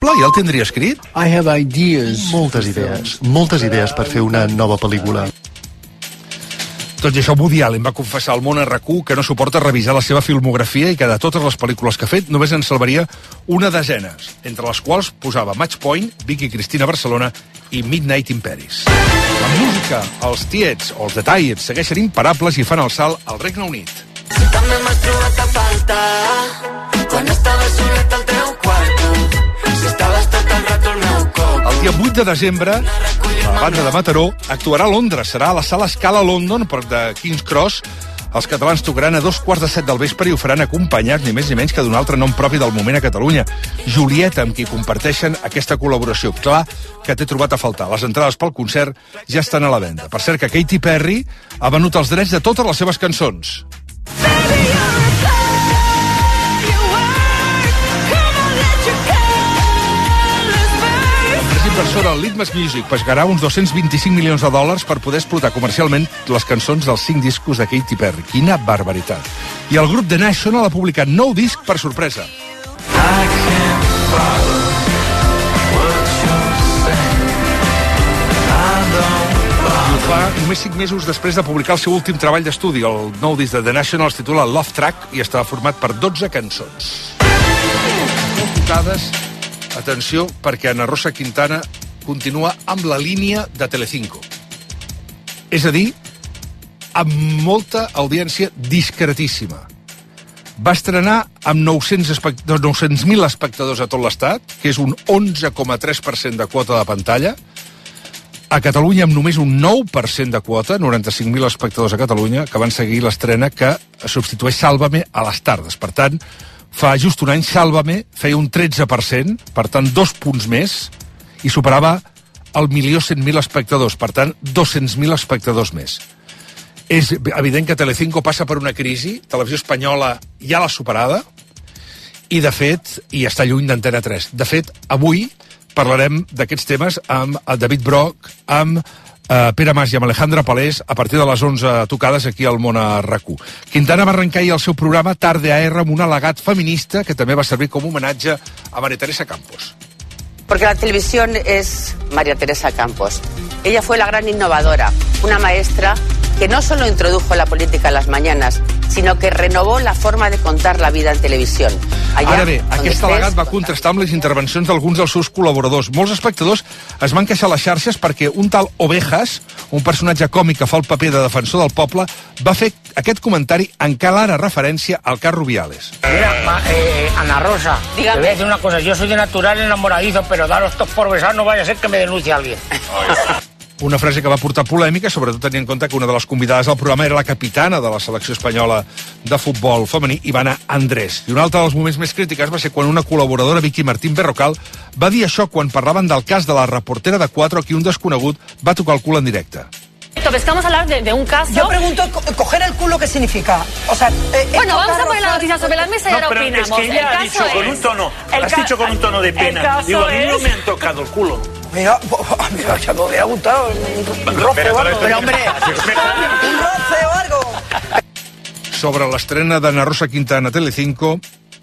imparable? Ja el tindria escrit? I have ideas. Moltes idees per fer una nova pel·lícula. Tot i això, Woody Allen va confessar al món RAC1 que no suporta revisar la seva filmografia i que de totes les pel·lícules que ha fet només en salvaria una desena, entre les quals posava Match Point, Vicky Cristina Barcelona i Midnight in Paris. La música, els tiets o els detalls segueixen imparables i fan el salt al Regne Unit. Si també m'has trobat a faltar quan estaves solet al teu quarto, si estaves tot el rato al meu cop. El dia 8 de desembre, la banda de Mataró actuarà a Londres. Serà a la sala Scala London, prop de King's Cross. Els catalans tocaran a 2:15 del vespre i ho faran acompanyats ni més ni menys que d'un altre nom propi del moment a Catalunya, Julieta, amb qui comparteixen aquesta col·laboració. Clar que t'he trobat a faltar. Les entrades pel concert ja estan a la venda. Per cert, que Katy Perry ha venut els drets de totes les seves cançons. Inversora al Litmus Music pagarà uns $225 milions per poder explotar comercialment les cançons dels 5 discos de Katy Perry. Quina barbaritat. I el grup The National ha publicat nou disc per sorpresa. Ho fa només 5 mesos després de publicar el seu últim treball d'estudi. El nou disc de The National es titula Love Track i està format per 12 cançons. Molt tocades. Atenció, perquè Ana Rosa Quintana continua amb la línia de Telecinco. És a dir, amb molta audiència discretíssima. Va estrenar amb 900.000 espectadors a tot l'estat, que és un 11,3% de quota de pantalla. A Catalunya amb només un 9% de quota, 95.000 espectadors a Catalunya, que van seguir l'estrena que substitueix Sálvame a les tardes. Per tant, fa just un any, Sálvame feia un 13%, per tant, 2 punts més, i superava el 1.100.000 espectadors, per tant, 200.000 espectadors més. És evident que Telecinco passa per una crisi, Televisió Espanyola ja l'ha superada, i de fet, i està lluny d'Antena 3. De fet, avui parlarem d'aquests temes amb David Broch, amb Pere Mas i amb Alejandra Palés a partir de les 11 tocades aquí al món a RAC1. Quintana va arrencar ahir el seu programa Tarde AR amb un al·legat feminista que també va servir com homenatge a María Teresa Campos. Porque la televisión es María Teresa Campos. Ella fue la gran innovadora, una maestra que no solo introdujo la política en las mañanas, sino que renovó la forma de contar la vida en televisión. Ara bé, aquest al·legat va contrastar amb les intervencions d'alguns dels seus col·laboradors. Molts espectadors es van queixar a les xarxes perquè un tal Ovejas, un personatge còmic que fa el paper de defensor del poble, va fer aquest comentari en clara referència al cas Rubiales. Mira, Ana Rosa, te voy a decir una cosa. Yo soy de natural enamoradizo, pero daros todos por besar, no vaya a ser que me denuncie alguien. Una frase que va portar polèmica, sobretot tenint en compte que una de les convidades al programa era la capitana de la selecció espanyola de futbol femení, Ivana Andrés. I un altre dels moments més crítics va ser quan una col·laboradora, Vicky Martín Berrocal, va dir això quan parlaven del cas de la reportera de 4 a qui un desconegut va tocar el cul en directe. Ves que vamos a hablar de un caso. Yo pregunto, coger el culo, ¿qué significa? O sea, bueno, vamos a poner la noticia sobre la mesa y ahora opinamos. Es que ella ha dicho con un tono, has dicho con un tono de pena. Digo, a mí no me han tocado el culo. Mira, ya me hubiera gustado un roce o algo. Pero hombre, un roce o algo. Sobre l'estrena d'Ana Rosa Quintana a Telecinco,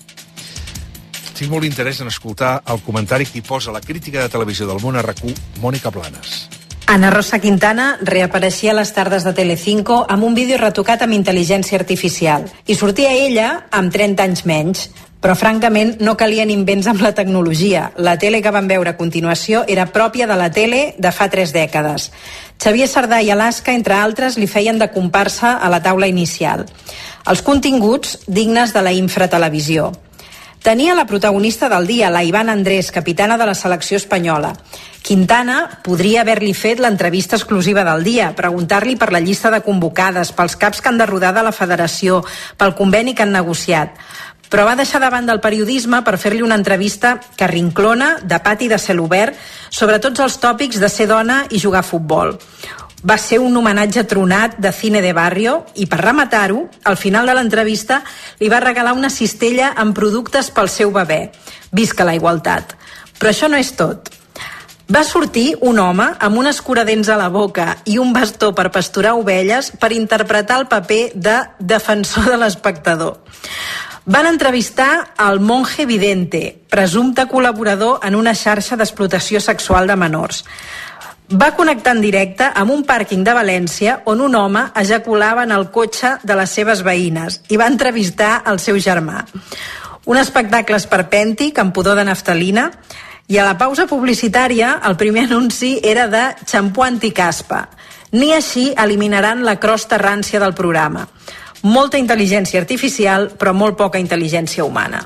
tinc molt interès en escoltar el comentari que hi posa la crítica de televisió del món a RAC1, Mònica Planes. Ana Rosa Quintana reapareixia a les tardes de Telecinco amb un vídeo retocat amb intel·ligència artificial. I sortia ella amb 30 anys menys. Però, francament, no calien invents amb la tecnologia. La tele que vam veure a continuació era pròpia de la tele de fa 3 dècades. Xavier Sardà i Alaska, entre altres, li feien de comparsa a la taula inicial. Els continguts dignes de la infratelevisió. Tenia la protagonista del dia, la Ivana Andrés, capitana de la selecció espanyola. Quintana podria haver-li fet l'entrevista exclusiva del dia, preguntar-li per la llista de convocades, pels caps que han de rodar de la federació, pel conveni que han negociat. Però va deixar de banda el periodisme per fer-li una entrevista carrinclona, de pati de cel obert, sobre tots els tòpics de ser dona i jugar a futbol. Va ser un homenatge tronat de cine de barrio i, per rematar-ho, al final de l'entrevista li va regalar una cistella amb productes pel seu bebè. Visca la igualtat. Però això no és tot. Va sortir un home amb un escuradents a la boca i un bastó per pasturar ovelles per interpretar el paper de defensor de l'espectador. Van entrevistar el monje vidente, presumpte col·laborador en una xarxa d'explotació sexual de menors. Va connectar en directe amb un pàrquing de València on un home ejaculava en el cotxe de les seves veïnes i va entrevistar el seu germà. Un espectacle esperpèntic amb pudor de naftalina, i a la pausa publicitària el primer anunci era de xampú anticaspa. Ni així eliminaran la crosta rància del programa. Molta intel·ligència artificial, però molt poca intel·ligència humana.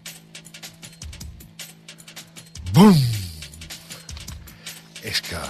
Bum! És que...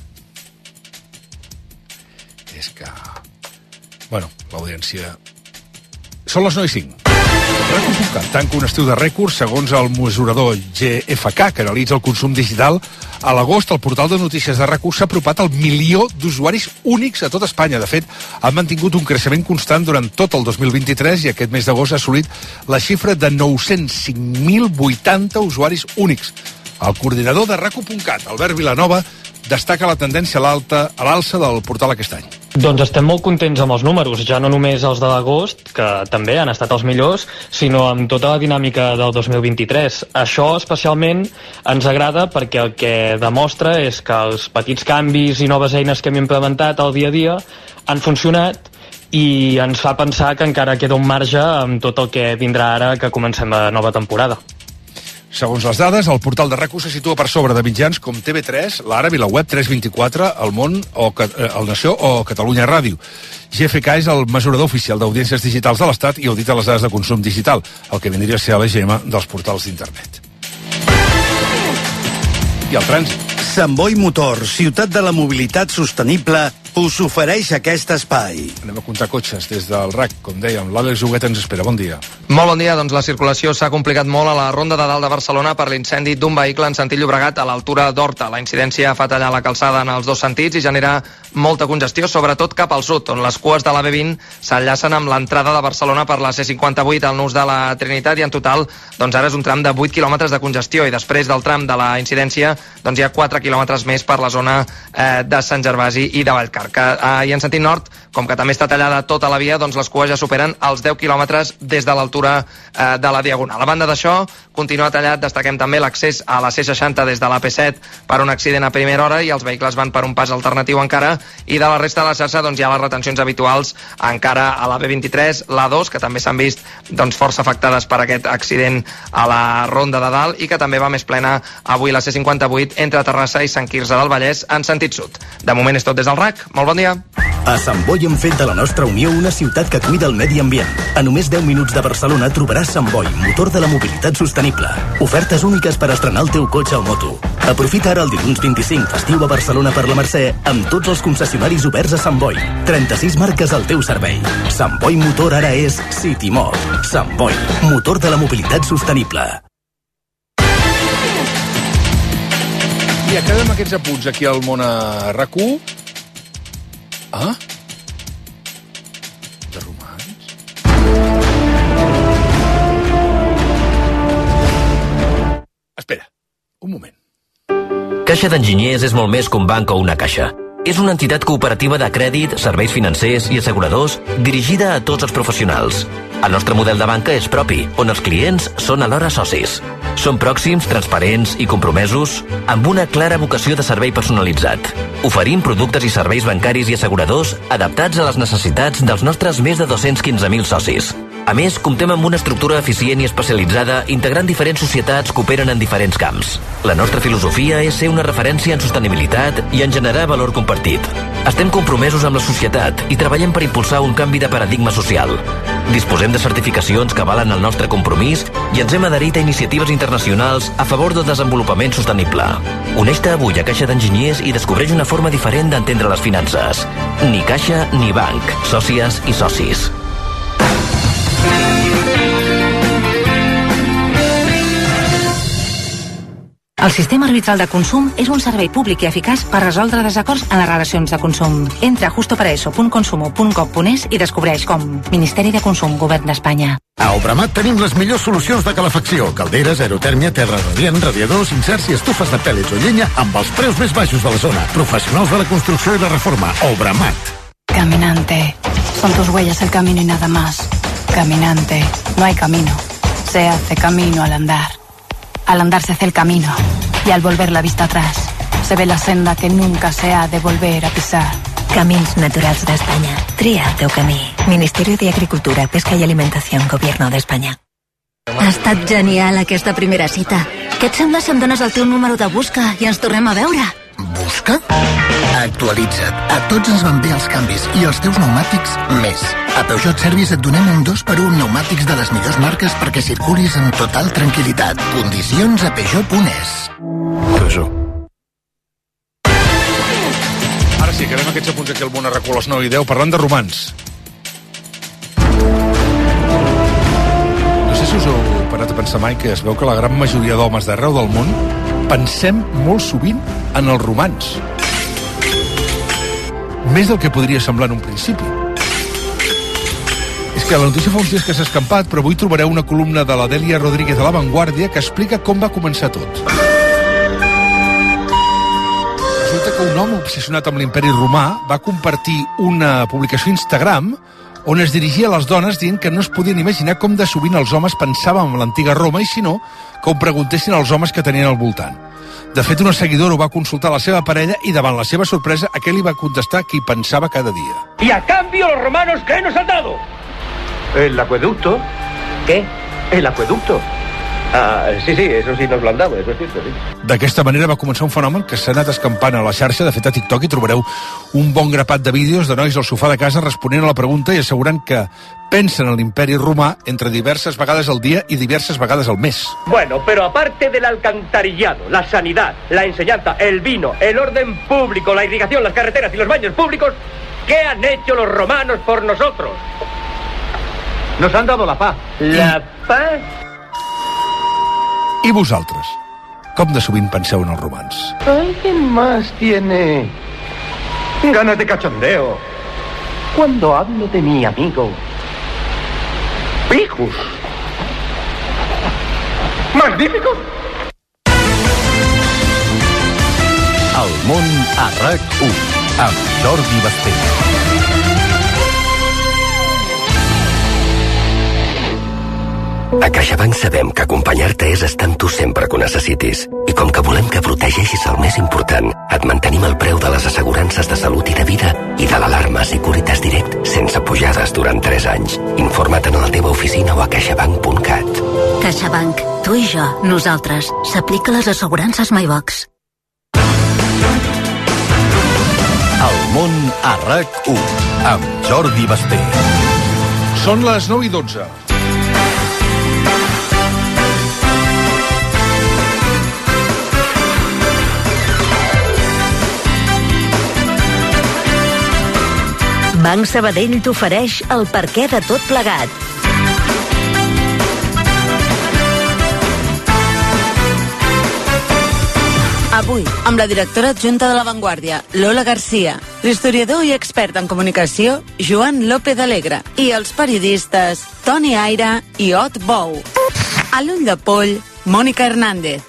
Bueno, l'audiència... Són les 9:05. RAC1.cat tanca un estiu de rècords segons el mesurador GFK, que analitza el consum digital. A l'agost, el portal de notícies de RAC1 s'ha apropat al 1.000.000 d'usuaris únics a tot Espanya. De fet, han mantingut un creixement constant durant tot el 2023 i aquest mes d'agost ha assolit la xifra de 905.080 usuaris únics. El coordinador de RAC1.cat, Albert Vilanova, destaca la tendència a l'alça del portal aquest any. Doncs estem molt contents amb els números, ja no només els de l'agost, que també han estat els millors, sinó amb tota la dinàmica del 2023. Això especialment ens agrada perquè el que demostra és que els petits canvis i noves eines que hem implementat al dia a dia han funcionat i ens fa pensar que encara queda un marge amb tot el que vindrà ara que comencem la nova temporada. Segons les dades, el portal de RAC1 se situa per sobre de mitjans com TV3, l'Ara, VilaWeb, 324, El Món, El Nació o Catalunya Ràdio. GFK és el mesurador oficial d'audiències digitals de l'Estat i audita les dades de consum digital, el que vindria a ser l'EGM dels portals d'internet. I el trànsit. Sant Boi Motor, ciutat de la mobilitat sostenible, us ofereix aquest espai. Anem a comptar cotxes des del RAC, com dèiem. L'Àlex Huguet ens espera. Bon dia. Molt bon dia. Doncs la circulació s'ha complicat molt a la Ronda de Dalt de Barcelona per l'incendi d'un vehicle en sentit Llobregat a l'altura d'Horta. La incidència fa tallar la calçada en els dos sentits i genera molta congestió, sobretot cap al sud, on les cues de la B20 s'enllacen amb l'entrada de Barcelona per la C58 al nus de la Trinitat i en total doncs ara és un tram de 8 quilòmetres de congestió i després del tram de la incidència doncs hi ha 4 quilòmetres més per la zona de Sant Gervasi i de Vallcarca. I en sentit nord, com que també està tallada tota la via, doncs les cues ja superen els 10 quilòmetres des de l'altura de la Diagonal. A banda d'això, continua tallat, destaquem també l'accés a la C60 des de la P7 per un accident a primera hora i els vehicles van per un pas alternatiu encara, i de la resta de la xarxa doncs, hi ha les retencions habituals encara a la B23, l'A2, que també s'han vist doncs, força afectades per aquest accident a la Ronda de Dalt i que també va més plena avui la C58 entre Terrassa i Sant Quirze del Vallès en sentit sud. De moment és tot des del RAC. Molt bon dia. A Sant Boi hem fet de la nostra Unió una ciutat que cuida el medi ambient. A només 10 minuts de Barcelona trobaràs Sant Boi, motor de la mobilitat sostenible. Ofertes úniques per estrenar el teu cotxe o moto. Aprofita ara el dilluns 25, festiu a Barcelona per la Mercè, amb tots els concessionaris oberts a Sant Boi. 36 marques al teu servei. Sant Boi Motor ara és CityMod. Sant Boi, motor de la mobilitat sostenible. I acabem aquests apunts aquí al món a RAC1. De romans? Espera, un moment. Caixa d'Enginyers és molt més que un banc o una caixa. És una entitat cooperativa de crèdit, serveis financers i asseguradors dirigida a tots els professionals. El nostre model de banca és propi, on els clients són alhora socis. Som pròxims, transparents i compromesos, amb una clara vocació de servei personalitzat. Oferim productes i serveis bancaris i asseguradors adaptats a les necessitats dels nostres més de 215.000 socis. A més, comptem amb una estructura eficient i especialitzada integrant diferents societats que operen en diferents camps. La nostra filosofia és ser una referència en sostenibilitat i en generar valor compartit. Estem compromesos amb la societat i treballem per impulsar un canvi de paradigma social. Disposem de certificacions que avalen el nostre compromís i ens hem adherit a iniciatives internacionals a favor del desenvolupament sostenible. Uneix-te avui a Caixa d'Enginyers i descobreix una forma diferent d'entendre les finances. Ni caixa ni banc. Sòcies i socis. El sistema arbitral de consum és un servei públic i eficaç per resoldre desacords en les relacions de consum. Entra a justopraeso.consumo.gov.es i descobreix com. Ministeri de Consum, Govern d'Espanya. A Obramat tenim les millors solucions de calefacció. Calderes, aerotèrmia, terra radiant, radiadors, inserts i estufes de pèl·lets o llenya amb els preus més baixos de la zona. Professionals de la construcció i la reforma. Obramat. Caminante. Son tus huellas el camino y nada más. Caminante, no hay camino. Se hace camino al andar. Al andar se hace el camino. Y al volver la vista atrás, se ve la senda que nunca se ha de volver a pisar. Camins Naturals d'Espanya. Tria el teu camí. Ministeri d'Agricultura, Pesca i Alimentació, Gobierno d'Espanya. Ha estat genial aquesta primera cita. Què et sembla si em dones el teu número de busca i ens tornem a veure? Busca? Actualitza't. A tots ens van bé els canvis i els teus pneumàtics més. A Peugeot Service et donem un 2x1 pneumàtics de les millors marques perquè circulis amb total tranquil·litat. Condicions a Peugeot.es. Peugeot. Ara sí, quedem aquests apunts aquí al món a RAC1 a les 9:10 parlant de romans. No sé si us heu parat a pensar mai que es veu que la gran majoria d'homes d'arreu del món pensem molt sovint en els romans. Més del que podria semblar en un principi. És que la notícia fa uns dies que s'ha escampat, però avui trobareu una columna de la Dèlia Rodríguez de La Vanguardia que explica com va començar tot. Resulta que un home obsessionat amb l'imperi romà va compartir una publicació a Instagram on es dirigia a les dones dient que no es podien imaginar com de sovint els homes pensaven en l'antiga Roma i, si no, que ho preguntessin als homes que tenien al voltant. De fet, una seguidora ho va consultar a la seva parella i, davant la seva sorpresa, aquell li va contestar que hi pensava cada dia. Y a cambio los romanos, ¿qué nos han dado? El acueducto. ¿Qué? El acueducto. Sí, eso sí nos lo han dado, eso es cierto, sí. D'aquesta manera va començar un fenomen que s'ha anat escampant a la xarxa. De fet, a TikTok hi trobareu un bon grapat de vídeos de nois al sofà de casa responent a la pregunta i assegurant que pensen en l'imperi romà entre diverses vegades al dia i diverses vegades al mes. Bueno, pero aparte del alcantarillado, la sanidad, la enseñanza, el vino, el orden público, la irrigación, las carreteras y los baños públicos, ¿qué han hecho los romanos por nosotros? Nos han dado la paz. ¿La paz? I vosaltres? Com de sovint penseu en els romans? ¿Alguien más tiene ganas de cachondeo cuando hablo de mi amigo Pijus? ¡Magnífico! El món a RAC1 amb Jordi Basté. A CaixaBank sabem que acompanyar-te és estar amb tu sempre que ho necessitis. I com que volem que protegeixis el més important, et mantenim el preu de les assegurances de salut i de vida i de l'alarma Securitas Direct sense pujades durant 3 anys. Informa't en la teva oficina o a caixabank.cat. CaixaBank. Tu i jo. Nosaltres. S'aplica les assegurances MyBox. El món a RAC1 amb Jordi Basté. Són les 9:12. Banc Sabadell t'ofereix el perquè de tot plegat. Avui, amb la directora adjunta de La Vanguardia, Lola Garcia, l'historiador i expert en comunicació, Joan López Alegre, i els periodistes Toni Aira i Ot Bou. A l'ull de poll, Mònica Hernández.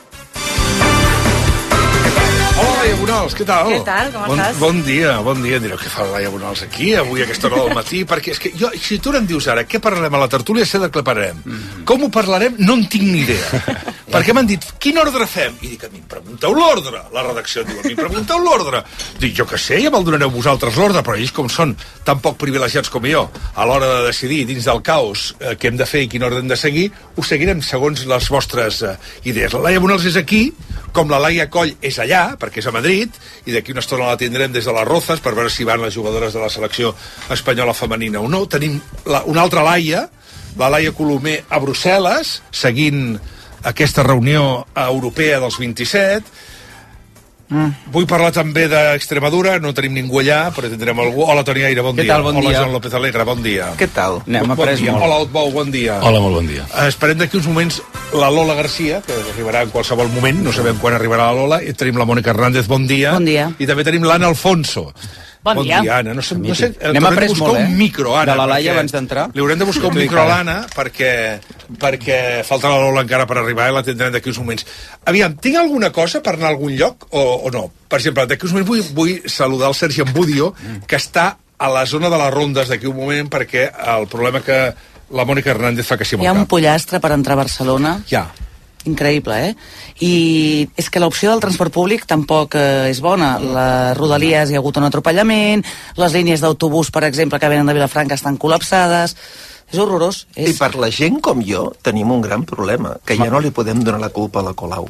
Hola, Laia Bonals, què tal? Què tal, com estàs? Bon dia. Direu, què fa la Laia Bonals aquí, avui a aquesta hora del matí? Perquè és que jo, si tu em dius ara què parlarem a la tertúlia, sé de què parlarem. Com ho parlarem, no en tinc ni idea. Perquè m'han dit, quin ordre fem? I dic, a mi em pregunteu l'ordre. La redacció diu, a mi em pregunteu l'ordre. Dic, jo què sé, ja me'l donareu vosaltres l'ordre, però ells com són tan poc privilegiats com jo, a l'hora de decidir dins del caos què hem de fer i quin ordre hem de seguir, ho seguirem segons les vostres idees. La Laia Bonals és aquí, com la Laia Coll és allà, perquè és a Madrid, i d'aquí una estona la tindrem des de les Rozas per veure si van les jugadores de la selecció espanyola femenina o no. Tenim una altra Laia, la Laia Colomer a Brussel·les, seguint aquesta reunió europea dels 27. Vull parlar també d'Extremadura, no tenim ningú allà, però tindrem algú. Hola, Toni Aire, bon dia. Què tal, bon dia? Hola, Joan López Alegre, bon dia. Què tal? N'hem après molt. Hola, Otbou, bon dia. Hola, molt bon dia. Esperem d'aquí uns moments la Lola Garcia, que arribarà en qualsevol moment, no sabem quan arribarà la Lola, i tenim la Mònica Hernández, bon dia. Bon dia. I també tenim l'Anna Alfonso. Bon dia, Anna. No sé, n'hem après molt, un micro, Anna. De la Laia abans d'entrar. Li haurem de buscar un micro a l'Anna perquè falta la Lola encara per arribar i la tindrem d'aquí uns moments. Aviam, tinc alguna cosa per anar a algun lloc o no? Per exemple, d'aquí uns moments vull saludar el Sergi Ambudio, que està a la zona de les rondes d'aquí un moment, perquè el problema que La Mònica Hernández fa que sí amb Hi ha el un cap. pollastre per entrar a Barcelona. Ja. Increïble, I és que l'opció del transport públic tampoc és bona. Les Rodalies hi ha hagut un atropellament, les línies d'autobús, per exemple, que venen de Vilafranca estan col·lapsades. És horrorós. I per la gent com jo tenim un gran problema, que ja no li podem donar la culpa a la Colau.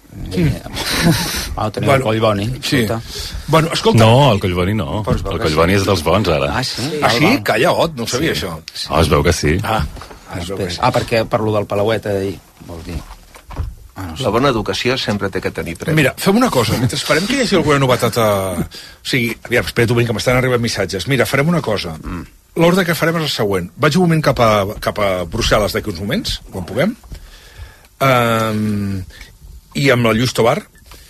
Tenim el Collboni. Sí. Bueno, escolta... No, el Collboni no. El Collboni és dels bons, ara. Ah, sí? Sí? Calla, Ot, no ho sabia, això. Es veu que sí. Perquè per lo del Palauet d'ahir, vol dir. La bona educació sempre té que tenir premi. Mira, fem una cosa, mentre esperem que hi hagi alguna novetat O sigui, aviam, espera't un moment, que m'estan arribant missatges. Mira, farem una cosa. L'ordre que farem és el següent. Vaig un moment cap a Brussel·les d'aquí uns moments, quan puguem, i amb el Lluís Tobar,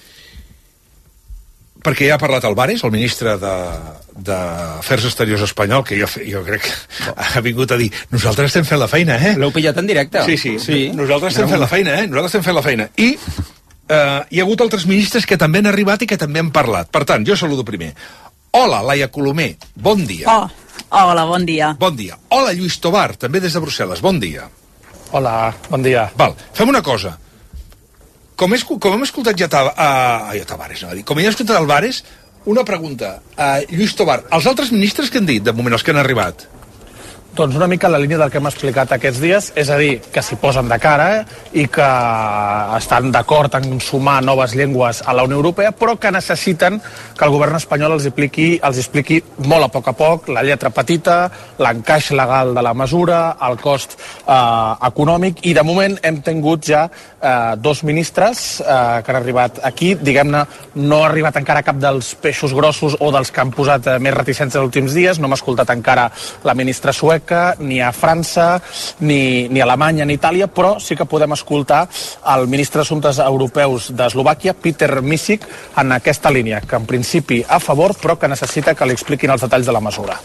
perquè ja ha parlat Álvarez, el ministre d'Afers Exteriors espanyol, que jo crec que ha vingut a dir nosaltres estem fent la feina, L'heu pillat en directe? Sí. Nosaltres estem fent la feina, Nosaltres estem fent la feina. I hi ha hagut altres ministres que també han arribat i que també han parlat. Per tant, jo saludo primer. Hola, Laia Colomer, bon dia. Hola, bon dia. Bon dia. Hola, Lluís Tobar, també des de Brussel·les, bon dia. Hola, bon dia. Val, fem una cosa. Com hem escoltat ja Tavares, com he escoltat Álvarez, una pregunta. Lluís Tobar, els altres ministres que han dit, de moment, els que han arribat? Doncs una mica la línia del que hem explicat aquests dies, és a dir, que s'hi posen de cara i que estan d'acord en sumar noves llengües a la Unió Europea, però que necessiten que el govern espanyol els expliqui molt a poc la lletra petita, l'encaix legal de la mesura, el cost econòmic, i de moment hem tingut ja dos ministres que han arribat aquí. Diguem-ne, no ha arribat encara cap dels peixos grossos o dels que han posat més reticents els últims dies. No hem escoltat encara la ministra sueca, ni a França, ni a Alemanya, ni a Itàlia, però sí que podem escoltar el ministre d'Assumptes Europeus d'Eslovàquia, Peter Misic, en aquesta línia, que en principi a favor, però que necessita que li expliquin els detalls de la mesura.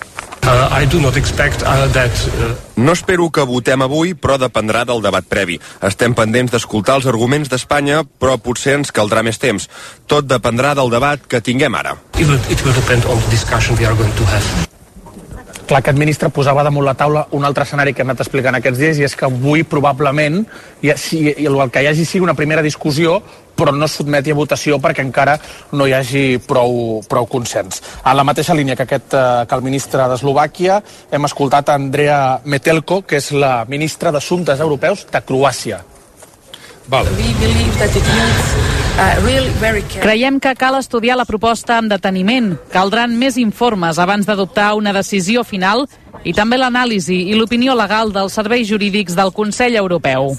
No espero que votem avui, però dependrà del debat previ. Estem pendents d'escoltar els arguments d'Espanya, però potser ens caldrà més temps. Tot dependrà del debat que tinguem ara. Clar, aquest ministre posava damunt la taula un altre escenari que hem anat explicant aquests dies, i és que avui probablement el que hi hagi sigui una primera discussió, però no es sotmeti a votació perquè encara no hi hagi prou consens. En la mateixa línia que el ministre d'Eslovàquia, hem escoltat Andrea Metelko, que és la ministra d'Assumptes Europeus de Croàcia. Creiem que cal estudiar la proposta amb deteniment. Caldran més informes abans d'adoptar una decisió final i també l'anàlisi i l'opinió legal dels serveis jurídics del Consell Europeu.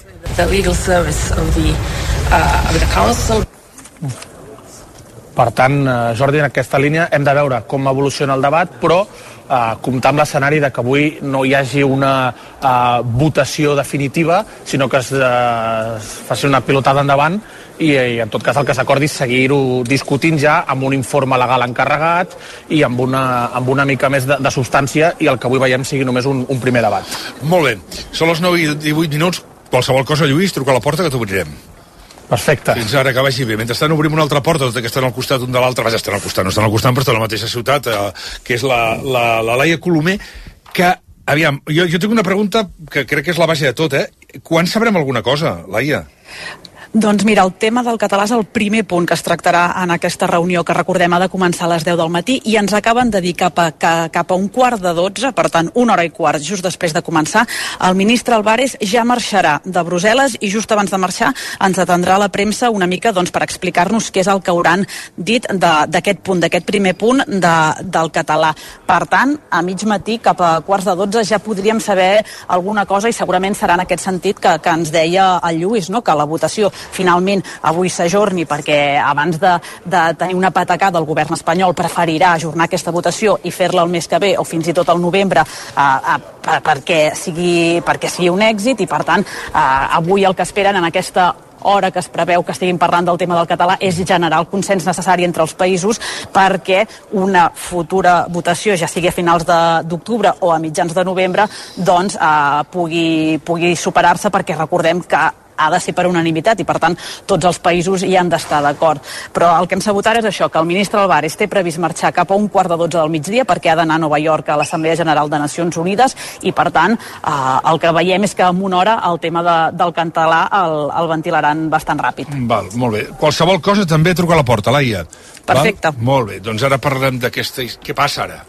Per tant, Jordi, en aquesta línia hem de veure com evoluciona el debat, però comptar amb l'escenari de que avui no hi hagi una votació definitiva, sinó que es faci una pilotada endavant i en tot cas el que s'acordi és seguir-ho discutint ja amb un informe legal encarregat i amb una mica més de substància, i el que avui veiem sigui només un primer debat. Molt bé, són les 9:18. Qualsevol cosa, Lluís, truca a la porta que t'obrirem. Perfecte. Fins ara, que vagi bé. Mentrestant obrim una altra porta, tot i que estan al costat un de l'altre. Vaja, estan al costat, no estan al costat, però estan a la mateixa ciutat, que és la Laia Colomer, que, aviam, jo tinc una pregunta que crec que és la base de tot, Quan sabrem alguna cosa, Laia? Doncs mira, el tema del català és el primer punt que es tractarà en aquesta reunió, que recordem ha de començar a les 10 del matí, i ens acaben de dir cap a 11:15, per tant 1h15 just després de començar. El ministre Álvarez ja marxarà de Brussel·les i just abans de marxar ens atendrà la premsa una mica per explicar-nos què és el que hauran dit d'aquest punt, d'aquest primer punt del català. Per tant, a mig matí, cap a 11:15, ja podríem saber alguna cosa, i segurament serà en aquest sentit que ens deia el Lluís, no? Que la votació finalment avui s'ajorni perquè abans de tenir una patacada el govern espanyol preferirà ajornar aquesta votació i fer-la el mes que ve o fins i tot al novembre perquè sigui un èxit, i per tant avui el que esperen en aquesta hora que es preveu que estiguin parlant del tema del català és generar el consens necessari entre els països perquè una futura votació, ja sigui a finals d'octubre o a mitjans de novembre, doncs pugui superar-se, perquè recordem que ha de ser per unanimitat i per tant tots els països hi han d'estar d'acord. Però el que hem sabut ara és això, que el ministre Álvarez té previst marxar cap a 1:45 del migdia perquè ha d'anar a Nova York a l'Assemblea General de Nacions Unides i per tant el que veiem és que en una hora el tema del català el ventilaran bastant ràpid. Val, molt bé. Qualsevol cosa també truca a la porta, Laia. Perfecte. Val? Molt bé, doncs ara parlem d'aquesta... Què passa ara?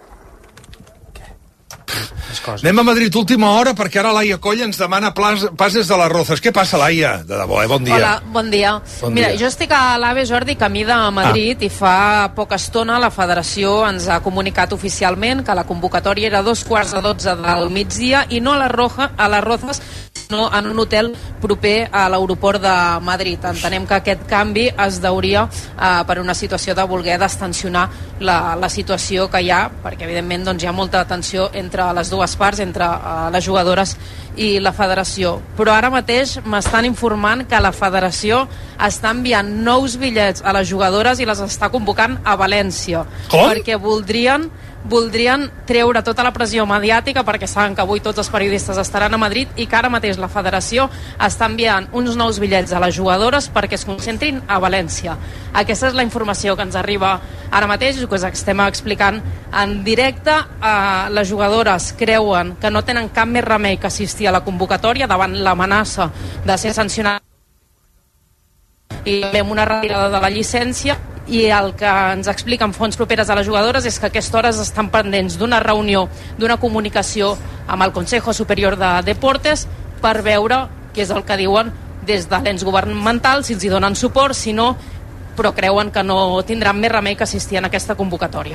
Anem a Madrid, última hora, perquè ara Laia Coll ens demana passes de les Rozas. Què passa, Laia? De debò, bon dia. Hola, bon dia. Mira, jo estic a l'AVE, Jordi, camí de Madrid, i fa poca estona la Federació ens ha comunicat oficialment que la convocatòria era 2:15 del migdia i no a les Rozas, sinó en un hotel proper a l'aeroport de Madrid. Entenem que aquest canvi es deuria per una situació de voler destensionar la situació que hi ha, perquè evidentment doncs, hi ha molta tensió entre les dues parts, entre les jugadores i la federació. Però ara mateix m'estan informant que la federació està enviant nous bitllets a les jugadores i les està convocant a València. Com? Perquè voldrien treure tota la pressió mediàtica, perquè saben que avui tots els periodistes estaran a Madrid i que ara mateix la federació està enviant uns nous bitllets a les jugadores perquè es concentrin a València. Aquesta és la informació que ens arriba ara mateix i que us estem explicant en directe. Les jugadores creuen que no tenen cap més remei que assistir a la convocatòria davant l'amenaça de ser sancionat i amb una retirada de la llicència, i el que ens expliquen fonts properes a les jugadores és que a aquesta hora estan pendents d'una reunió, d'una comunicació amb el Consejo Superior de Deportes per veure què és el que diuen des de l'ens governamental, si els hi donen suport, si no, però creuen que no tindran més remei que assistir a aquesta convocatòria.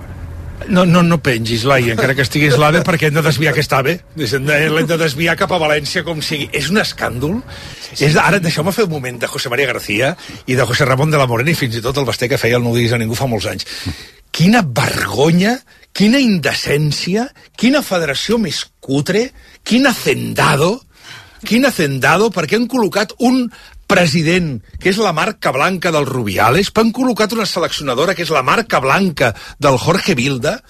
No pengis, Laia, encara que estiguis l'AVE, perquè hem de desviar aquest AVE. L'hem de desviar cap a València, com sigui. És un escàndol. Ara deixeu-me fer un moment de José María García i de José Ramón de la Morena i fins i tot el Basté que feia el No diguis a ningú fa molts anys. Quina vergonya, quina indecència, quina federació més cutre, quin hacendado, perquè han col·locat un president, que és la marca blanca del Rubiales, han col·locat una seleccionadora, que és la marca blanca del Jorge Vilda,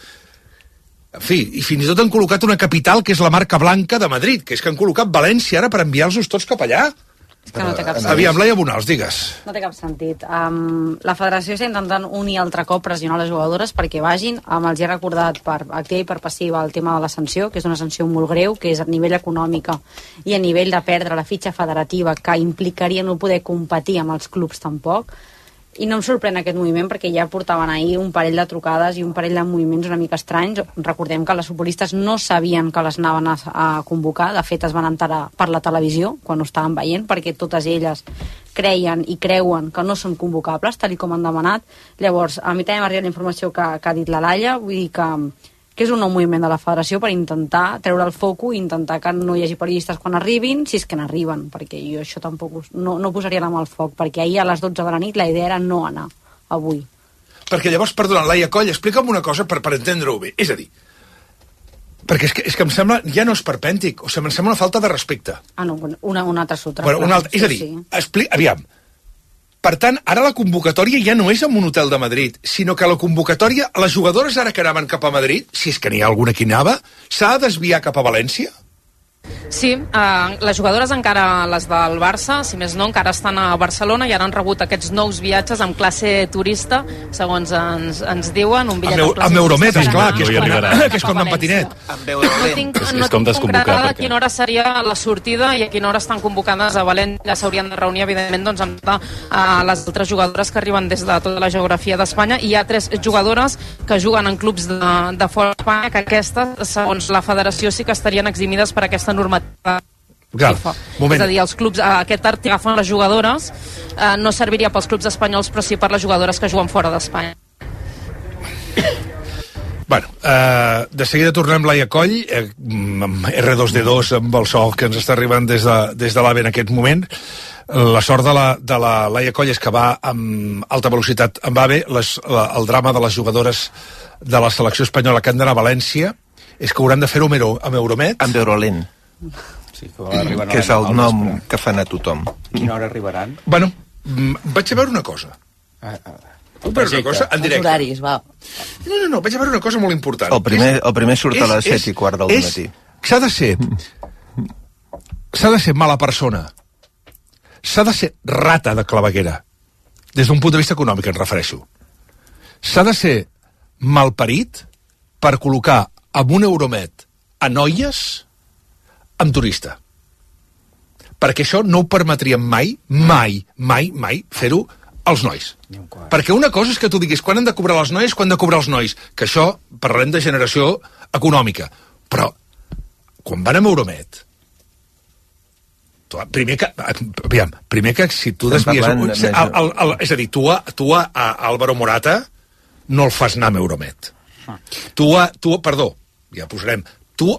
en fi, i fins i tot han col·locat una capital, que és la marca blanca de Madrid, que és que han col·locat València ara per enviar-los tots cap allà. És que no té cap sentit. Aviam, Laia Bonals, digues. No té cap sentit. La federació està intentant un i altre cop pressionar les jugadores perquè vagin. Els he recordat per activa i per passiva el tema de la sanció, que és una sanció molt greu, que és a nivell econòmica i a nivell de perdre la fitxa federativa, que implicaria no poder competir amb els clubs tampoc. I no em sorprèn aquest moviment perquè ja portaven ahir un parell de trucades i un parell de moviments una mica estranys. Recordem que les futbolistes no sabien que les anaven a convocar, de fet es van enterar per la televisió quan ho estaven veient, perquè totes elles creien i creuen que no són convocables, tal com han demanat. Llavors, a mi també m'arriba la informació que ha dit la Laia, vull dir que és un nou moviment de la federació per intentar treure el foco i intentar que no hi hagi periodistes quan arribin, si és que n'arriben, perquè jo això tampoc no posaria la mà al foc, perquè ahir a les 12 de la nit la idea era no anar avui. Perquè llavors, perdona, Laia Coll, explica'm una cosa per entendre-ho bé. És a dir, perquè és que em sembla, ja no és perpèntic, o sigui, em sembla una falta de respecte. No, una altra sotra. Bueno, és a dir, aviam, per tant, ara la convocatòria ja no és en un hotel de Madrid, sinó que la convocatòria, les jugadores ara que anaven cap a Madrid, si és que n'hi ha alguna que hi anava, s'ha de desviar cap a València? Sí, les jugadores encara, les del Barça, si més no, encara estan a Barcelona i han rebut aquests nous viatges amb classe turista, segons ens diuen, un bitllet amb classe amb Euromet, turista. Esclar, que és com amb patinet. No tinc concretada a quina hora seria la sortida i a quina hora estan convocades a València. S'haurien de reunir, evidentment, doncs, amb les altres jugadores que arriben des de tota la geografia d'Espanya, i hi ha 3 jugadores que juguen en clubs de fora d'Espanya, que aquestes, segons la federació, sí que estarien eximides per aquesta normativa. Clar, és a dir, els clubs, aquest art que agafen les jugadores no serviria pels clubs espanyols, però sí per les jugadores que juguen fora d'Espanya. Bueno, de seguida tornem Laia Coll, amb R2D2, amb el so que ens està arribant des de l'AVE en aquest moment. La sort de la Laia Coll és que va amb alta velocitat amb AVE. El drama de les jugadores de la selecció espanyola que han d'anar a València és que hauran de fer-ho amb Euromet. Amb Eurolent. Sí, que és el nom que fan a tothom. A quina hora arribaran? Bueno, vaig a veure una cosa. Puc veure una cosa en directe? Horaris, va. No, vaig a veure una cosa molt important. El primer surt a les 7:15 del matí. S'ha de ser mala persona s'ha de ser rata de claveguera, des d'un punt de vista econòmic, em refereixo. S'ha de ser malparit per col·locar amb un Euromet a noies amb turista. Perquè això no ho permetríem mai fer-ho als nois. Perquè una cosa és que tu diguis quan han de cobrar les noies, quan han de cobrar els nois, que això parlarem de generació econòmica. Però quan van amb Euromet, primer que si tu desvies... És a dir, tu a Álvaro Morata no el fas anar amb Euromet. Perdó, ja posarem... Tu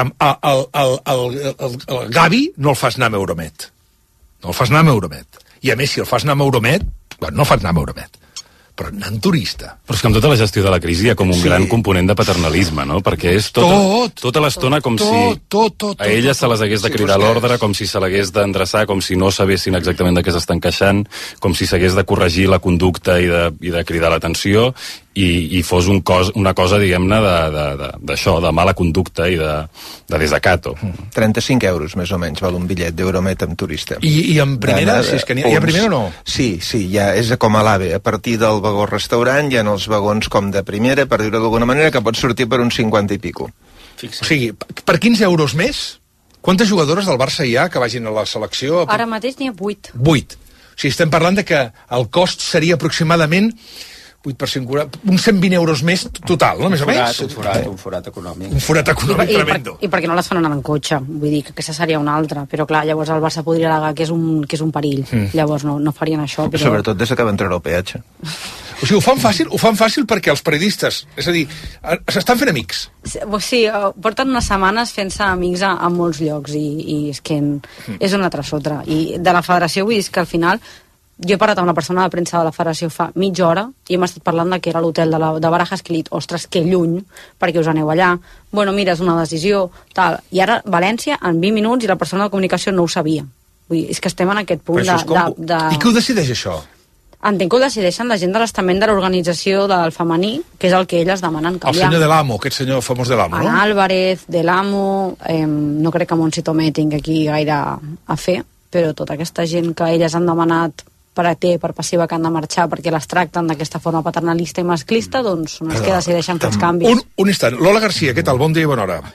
el Gavi no el fas anar amb Euromet. No el fas anar amb Euromet. I a més, si el fas anar amb Euromet, no el fas anar amb Euromet, però anant turista. Però és que amb tota la gestió de la crisi hi ha com un gran component de paternalisme, no? Perquè és tota l'estona com si a ella se les hagués de cridar l'ordre, com si se l'hagués d'endreçar, com si no sabessin exactament de què s'estan queixant, com si s'hagués de corregir la conducta i de cridar l'atenció, i fos una cosa, diguem-ne, d'això, de mala conducta i de desacato. 35 euros, més o menys, val un bitllet d'Euromet amb turista. I en primera? Si és que hi ha primera o no? Sí, ja és com a l'AVE. A partir del vagó restaurant hi ha els vagons com de primera, per dir-ho d'alguna manera, que pot sortir per uns 50 i pico. O sigui, per 15 euros més, quantes jugadores del Barça hi ha que vagin a la selecció? Ara mateix n'hi ha 8. 8. O sigui, estem parlant de que el cost seria aproximadament 8 per 5, uns 120 euros més total, no? Més o menys? Un forat econòmic. Un forat econòmic tremendo. I perquè no les fan anar en cotxe, vull dir que aquesta seria una altra, però clar, llavors el Barça podria al·legar que és un perill, llavors no farien això. Però... Sobretot des que va entrar al peatge. O sigui, ho fan fàcil perquè els periodistes, és a dir, s'estan fent amics. Sí, porten unes setmanes fent-se amics a molts llocs i és que és una tras altra. I de la federació vull dir que al final jo he parlat amb una persona de premsa de la federació fa mitja hora i hem estat parlant que era l'hotel de Barajas, que li he dit, ostres, que lluny, perquè us aneu allà. Bueno, mira, és una decisió, tal. I ara València, en 20 minuts, i la persona de comunicació no ho sabia. Vull dir, és que estem en aquest punt de... I qui ho decideix, això? Entenc que ho decideixen la gent de l'estament de l'organització del femení, que és el que elles demanen canviar. El senyor de l'Amo, aquest senyor famós de l'Amo, no? Ana Álvarez, de l'Amo, no crec que Montsito Me tingui aquí gaire a fer, però tota aquesta gent que elles han demanat per passiva, que han de marxar perquè les tracten d'aquesta forma paternalista i masclista, doncs són els que decideixen fer els canvis. Un instant. Lola Garcia, què tal? Bon dia i bona hora.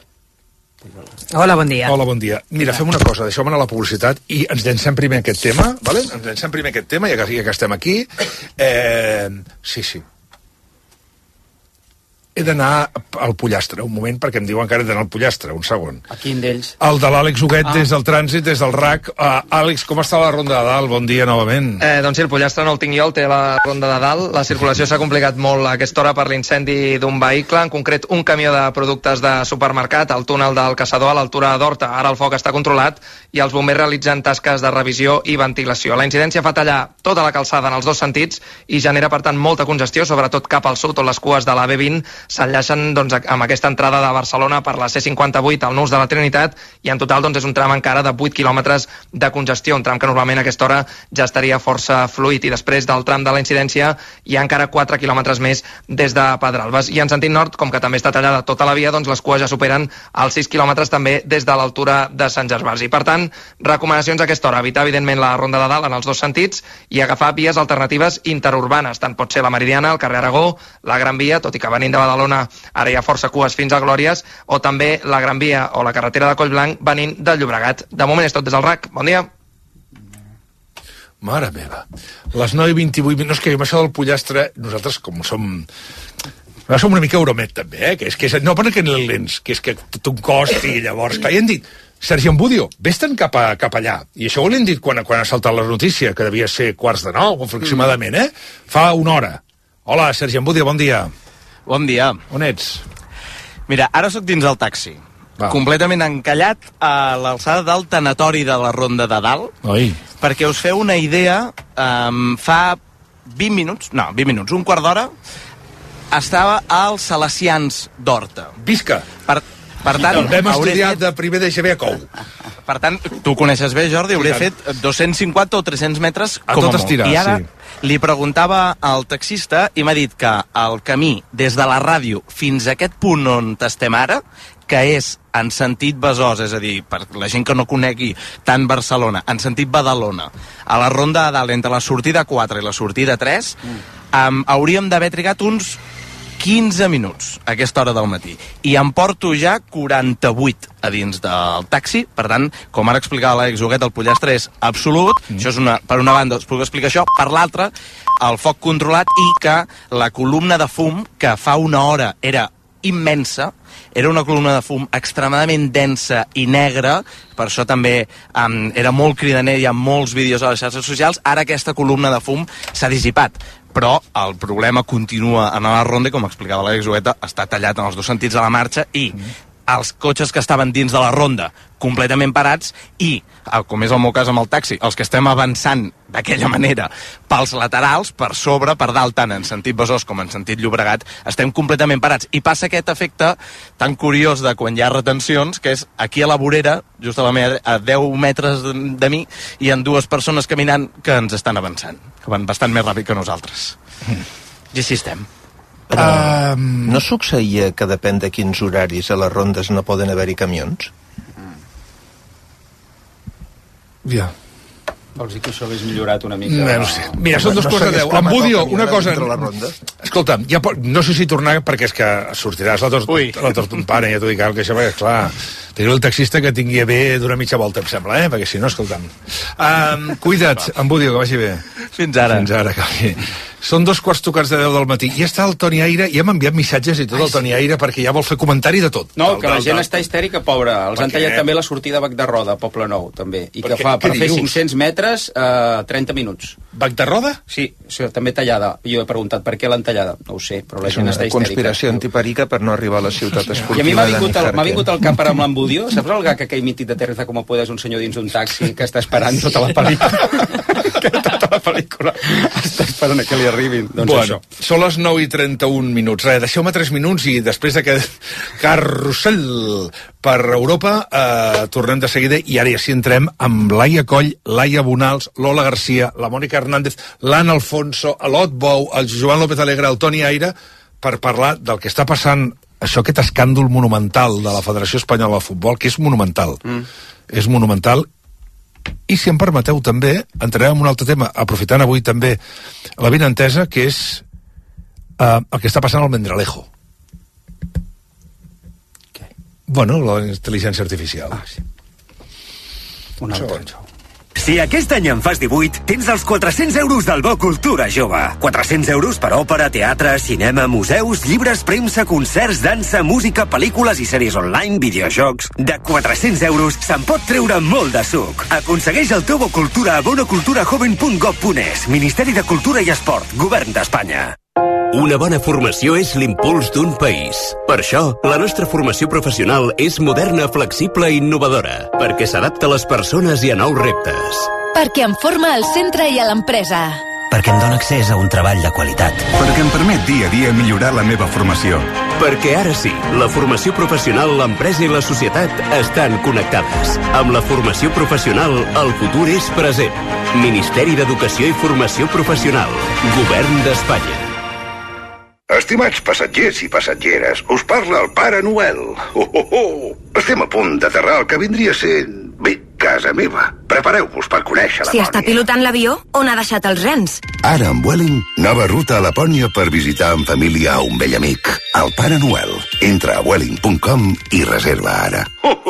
Hola, bon dia. Hola, bon dia. Mira, fem una cosa, deixeu-me anar a la publicitat i ens llancem primer aquest tema, ¿vale? Ens llancem primer aquest tema, ja que estem aquí. Sí. He d'anar al Pollastre, un moment, perquè em diuen que ara he d'anar al Pollastre, un segon. A quin d'ells? El de l'Àlex Huguet, des del trànsit, des del RAC. Àlex, com està la Ronda de Dalt? Bon dia, novament. Doncs sí, el Pollastre no el tinc jo, el té la Ronda de Dalt. La circulació s'ha complicat molt a aquesta hora per l'incendi d'un vehicle, en concret un camió de productes de supermercat al túnel del Caçador a l'altura d'Horta. Ara el foc està controlat i els bombers realitzen tasques de revisió i ventilació. La incidència fa tallar tota la calçada en els dos sentits i genera, per tant, molta congestió, sobretot cap al sud, on les cues de la B20 s'enllaçen amb aquesta entrada de Barcelona per la C58 al Nus de la Trinitat, i en total és un tram encara de 8 quilòmetres de congestió, un tram que normalment a aquesta hora ja estaria força fluid, i després del tram de la incidència hi ha encara 4 quilòmetres més des de Pedralbes. I en sentit nord, com que també està tallada tota la via, les cues ja superen els 6 quilòmetres també des de l'altura de Sant Gervasi. Per tant, recomanacions a aquesta hora: evitar evidentment la Ronda de Dalt en els dos sentits i agafar vies alternatives interurbanes, tant pot ser la Meridiana, el carrer Aragó, la Gran Via, tot i que venint de Badalona ara hi ha força cues fins a Glòries, o també la Gran Via o la carretera de Collblanc venint del Llobregat. De moment és tot des del RAC. Bon dia. Mare meva. Les 9:28 minuts, que amb això del Pollastre, nosaltres com som... Som una mica Euromet, també, que és no perquè no lents, que és que té un cost, i llavors, clar, i han dit, Sergi Ambudio, vés-te'n cap allà. I això ho l'hem dit quan ha saltat la notícia, que devia ser 8:45, aproximadament, fa una hora. Hola, Sergi Ambudio, bon dia. Bon dia. On ets? Mira, ara sóc dins del taxi. Completament encallat a l'alçada del tanatori de la Ronda de Dalt. Oi. Perquè us feu una idea, fa 20 minuts, un quart d'hora, estava als Salesians d'Horta. Visca! Per tant, el vam estudiar de primer d'EGB a Cou. Per tant, tu coneixes bé, Jordi, hauré fet 250 o 300 metres a com tot a estirar, molt. I ara, sí. li preguntava al taxista i m'ha dit que el camí des de la ràdio fins a aquest punt on estem ara, que és en sentit Besòs, és a dir, per la gent que no conegui tant Barcelona, en sentit Badalona, a la Ronda de Dalt, entre la sortida 4 i la sortida 3, hauríem d'haver trigat uns 15 minuts a aquesta hora del matí. I em porto ja 48 a dins del taxi. Per tant, com ara explicava l'Àlex Huguet, el pollastre és absolut. Això és per una banda, us puc explicar això. Per l'altra, el foc controlat i que la columna de fum, que fa una hora era immensa, era una columna de fum extremadament densa i negra, per això també era molt cridaner, hi ha molts vídeos a les xarxes socials. Ara aquesta columna de fum s'ha dissipat, però el problema continua en la ronda i, com explicava l'Àlex Huguet, està tallat en els dos sentits de la marxa i els cotxes que estaven dins de la ronda completament parats i, com és el meu cas amb el taxi, els que estem avançant d'aquella manera pels laterals, per sobre, per dalt, tant en sentit Besòs com en sentit Llobregat, estem completament parats. I passa aquest efecte tan curiós de quan hi ha retencions, que és aquí a la vorera, just a 10 metres de mi, hi ha dues persones caminant que ens estan avançant, que van bastant més ràpid que nosaltres. I així estem. Però no succeïa que depèn de quins horaris a les rondes no poden haver-hi camions? Ja. Vols dir que això hagués millorat una mica? No sé. Mira, són dos coses de 10. En Budio, una cosa... Escolta'm, ja no sé si tornar, perquè és que sortiràs la tortompana, ja t'ho dic, que això, perquè, clar, teniu el taxista que tingui a bé d'una mitja volta, em sembla, perquè si no, escolta'm. Cuida't, en Budio, que vagi bé. Fins ara. Fins ara, que vagi. Són 2:15 de 10 del matí. I està el Toni Aire, i hem enviat missatges i tot el Toni Aire, perquè ja vol fer comentari de tot. No, que la gent està histèrica, pobra. Els han tallat també la sortida a Bac de Roda, Poble Nou, també. I que fa per fer 500 metres 30 minuts. Bac de Roda? Sí, també tallada. Jo he preguntat per què l'han tallada. No ho sé, però la gent està histèrica. És una conspiració antiperica per no arribar a la ciutat esportiva. I a mi m'ha vingut el cap per amb l'embudió. Saps el gag que ha imitat de Terza como puedes un senyor dins d'un taxi que està esperant tota la pel·lícula? Que tota la pel·lícula està esperant que li arribin. Doncs bueno, això. Són les 9:31. Res, deixeu-me 3 minuts i després d'aquest carrusel per Europa tornem de seguida i ara ja sí entrem amb Laia Coll, Laia Bonals, Lola Garcia, la Mònica Hernández, l'Anna Alfonso, l'Ot Bou, el Joan López Alegre, el Toni Aire, per parlar del que està passant, aquest escàndol monumental de la Federació Espanyola de Futbol, que és monumental. És monumental. I si em permeteu també, entrarem en un altre tema, aprofitant avui també la benentesa, que és el que està passant al Mendralejo. Bueno, la intel·ligència artificial. Sí. Un altre. Si aquest any en fas 18, tens els 400 euros del Bo Cultura Jove. 400 euros per òpera, teatre, cinema, museus, llibres, premsa, concerts, dansa, música, pel·lícules i sèries online, videojocs... De 400 euros se'n pot treure molt de suc. Aconsegueix el teu Bo Cultura a bonoculturajoven.gov.es. Ministeri de Cultura i Esport, Govern d'Espanya. Una bona formació és l'impuls d'un país. Per això, la nostra formació professional és moderna, flexible i innovadora, perquè s'adapta a les persones i a nous reptes. Perquè em forma al centre i a l'empresa. Perquè em dóna accés a un treball de qualitat. Perquè em permet dia a dia millorar la meva formació. Perquè ara sí, la formació professional, l'empresa i la societat estan connectades. Amb la formació professional, el futur és present. Ministeri d'Educació i Formació Professional. Govern d'Espanya. Estimats passatgers i passatgeres, us parla el Pare Noel. Estem a punt d'aterrar el que vindria sent, bé, casa meva. Prepareu-vos per conèixer Si està pilotant l'avió, on ha deixat els rens? Ara amb Vueling, nova ruta a Lapònia per visitar en família a un vell amic, el Pare Noel. Entra a vueling.com i reserva ara.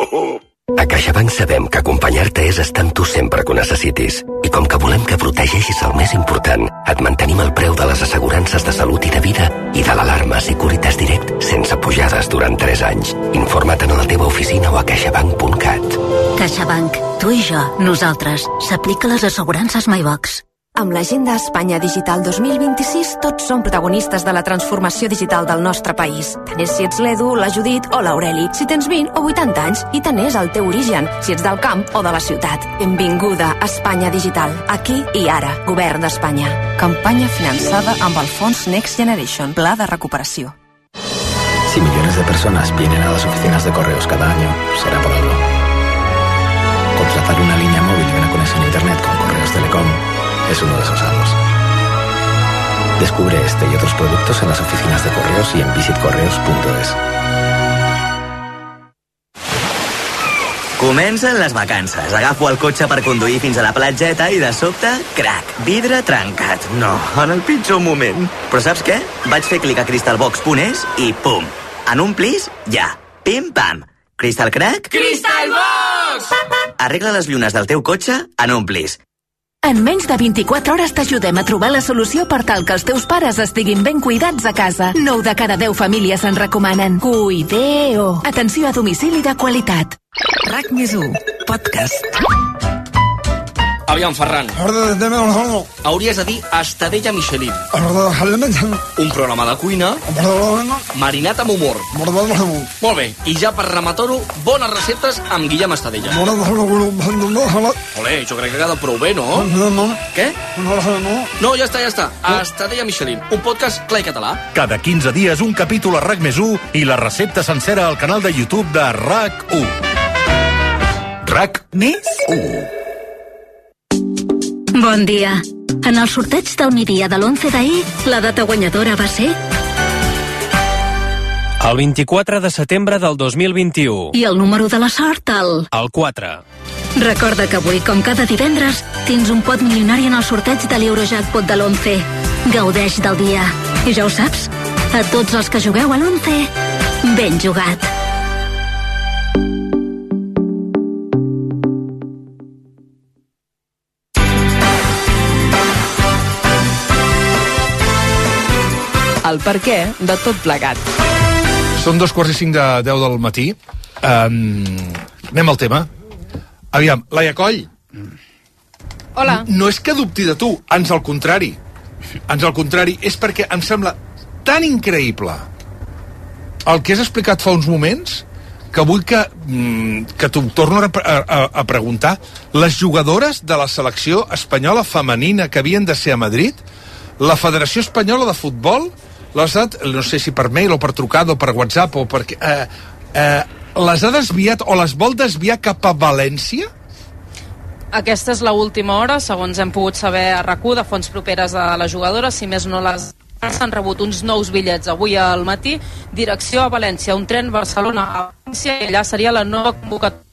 A CaixaBank sabem que acompanyar-te és estar amb tu sempre que ho necessitis. I com que volem que protegeixis el més important, et mantenim el preu de les assegurances de salut i de vida i de l'alarma Securitas Direct sense pujades durant 3 anys. Informa't en la teva oficina o a caixabank.cat. CaixaBank. Tu i jo. Nosaltres. S'aplica les assegurances MyBox. Amb l'Agenda Espanya Digital 2026, tots som protagonistes de la transformació digital del nostre país. Tant és si ets l'Edu, la Judit o l'Aureli, si tens 20 o 80 anys, i tant és el teu origen, si ets del camp o de la ciutat. Benvinguda a Espanya Digital, aquí i ara, Govern d'Espanya. Campanya finançada amb el fons Next Generation, Pla de Recuperació. Si millones de personas vienen a las oficinas de correos cada año, será por algo. Contratar una línea móvil y una conexión a internet con Correos Telecom es uno de esos algos. Descubre este y otros productos en las oficinas de correos y en visitcorreos.es. Comencen les vacances. Agafo el cotxe per conduir fins a la platgeta i de sobte, crac, vidre trencat. No, en el pitjor moment. Però saps què? Vaig fer clic a crystalbox.es i pum! En un plis, ja. Pim-pam. Crystal Crack? Crystalbox! Arregla les llunes del teu cotxe en un plis. En menys de 24 hores t'ajudem a trobar la solució per tal que els teus pares estiguin ben cuidats a casa. 9 de cada 10 famílies en recomanen. Cuideo. Atenció a domicili de qualitat. RAC+1, podcast. Aviam, Ferran. Hauries de dir Estadella Michelin. Un programa de cuina marinat amb humor. Molt bé, i ja per rematar-ho, bones receptes amb Guillem Estadella. Olé, jo crec que ha quedat prou bé, no? Què? No, ja està. Estadella Michelin, un podcast clar i català. Cada 15 dies un capítol a RAC+1 i la recepta sencera al canal de YouTube de RAC1. RAC+1. Bon dia. En el sorteig del migdia de l'11 d'ahir, la data guanyadora va ser... El 24 de setembre del 2021. I el número de la sort, el 4. Recorda que avui, com cada divendres, tens un pot milionari en el sorteig de l'Eurojackpot de l'11. Gaudeix del dia. I ja ho saps, a tots els que jugueu a l'11, ben jugat. El perquè de tot plegat. Són 2:45 de 10 del matí. Anem al tema. Aviam, Laia Coll. Hola. No és que dubti de tu, ans al contrari. Ans al contrari, és perquè em sembla tan increïble el que has explicat fa uns moments que vull que t'ho torno a preguntar. Les jugadores de la selecció espanyola femenina que havien de ser a Madrid, la Federació Espanyola de Futbol, no sé si per mail o per trucada o per WhatsApp o perquè les ha desviat o les vol desviar cap a València? Aquesta és l'última hora, segons hem pogut saber a RAC1 de fonts properes a les jugadores. Si més no, s'han rebut uns nous bitllets avui al matí, direcció a València, un tren Barcelona a València, i allà seria la nova convocatòria.